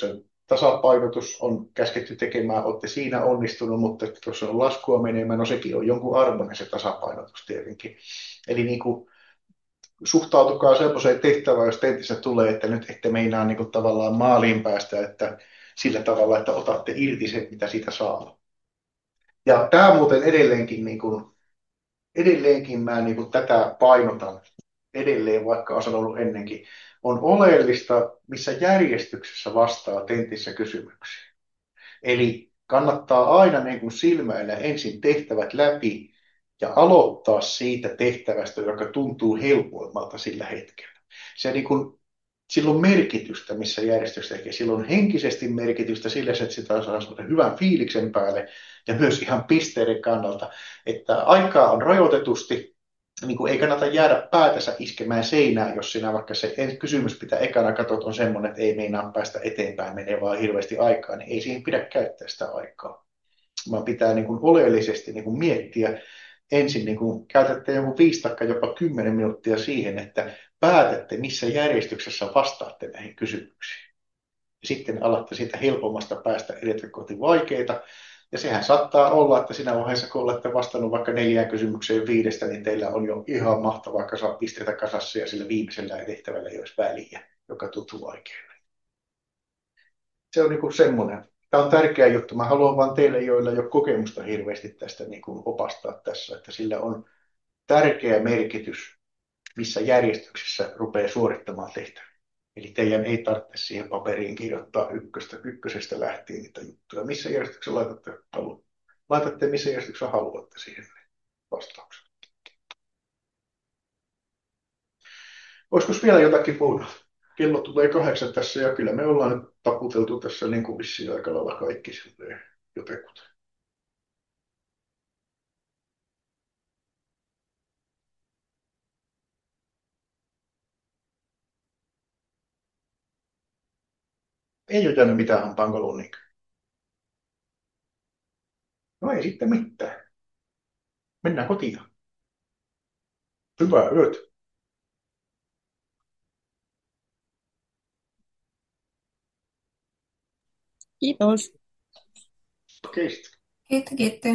tasapainotus on käsketty tekemään, olette siinä onnistunut, mutta että tuossa on laskua menemään, no sekin on jonkun arvoinen se tasapainotus tietenkin. Eli niin kuin, suhtautukaa sellaiseen tehtävään, jos tentissä tulee, että nyt ette meinaa niin kuin, tavallaan maaliin päästä, että sillä tavalla, että otatte irti sen, mitä siitä saa. Ja tämä muuten edelleenkin, niin kuin, edelleenkin mä niin kuin, tätä painotan edelleen, vaikka olen sanonut ennenkin, on oleellista, missä järjestyksessä vastaa tentissä kysymyksiin. Eli kannattaa aina niin kuin silmäillä ensin tehtävät läpi ja aloittaa siitä tehtävästä, joka tuntuu helpoimmalta sillä hetkellä. Se niin kuin, sillä on merkitystä, missä järjestyksessä tekee. Sillä on henkisesti merkitystä sillä, että sitä saa hyvän fiiliksen päälle ja myös ihan pisteiden kannalta, että aikaa on rajoitetusti, niin kuin ei kannata jäädä päätänsä iskemään seinään, jos siinä vaikka se kysymys pitää ekana katsot on semmoinen, että ei meinaa päästä eteenpäin, menee vaan hirveästi aikaa, niin ei siihen pidä käyttää sitä aikaa. Vaan pitää niin kuin oleellisesti niin kuin miettiä ensin, niin kuin käytätte joku viisi tai jopa kymmenen minuuttia siihen, että päätätte, missä järjestyksessä vastaatte näihin kysymyksiin. Ja sitten alatte siitä helpommasta päästä edetä kohti vaikeita. Ja sehän saattaa olla, että siinä vaiheessa, kun olette vastannut vaikka neljään kysymykseen viidestä, niin teillä on jo ihan mahtavaa kasa pisteitä kasassa ja sillä viimeisellä tehtävällä ei olisi väliä, joka tuntuu vaikealle. Se on niin kuin semmoinen. Tämä on tärkeä juttu. Mä haluan vain teille, joilla ei ole kokemusta hirveästi tästä niin kuin opastaa tässä, että sillä on tärkeä merkitys, missä järjestyksessä rupeaa suorittamaan tehtäviä. Eli teidän ei tarvitse siihen paperiin kirjoittaa ykköstä, ykkösestä lähtien niitä juttuja. Missä järjestyksessä laitatte, halu, laitatte missä järjestyksessä haluatte siihen vastauksen. Olisiko vielä jotakin muuta? Kello tulee kahdeksan tässä ja kyllä me ollaan nyt taputeltu tässä niin kuin vissiin aika lailla kaikki silleen jotenkin. Ei ole jäänyt mitään hampaankouluun niinkö? No ei sitten mitään. Mennään kotiin. Hyvää yötä. Kiitos. Okei sitten. Kiitos, kiitos.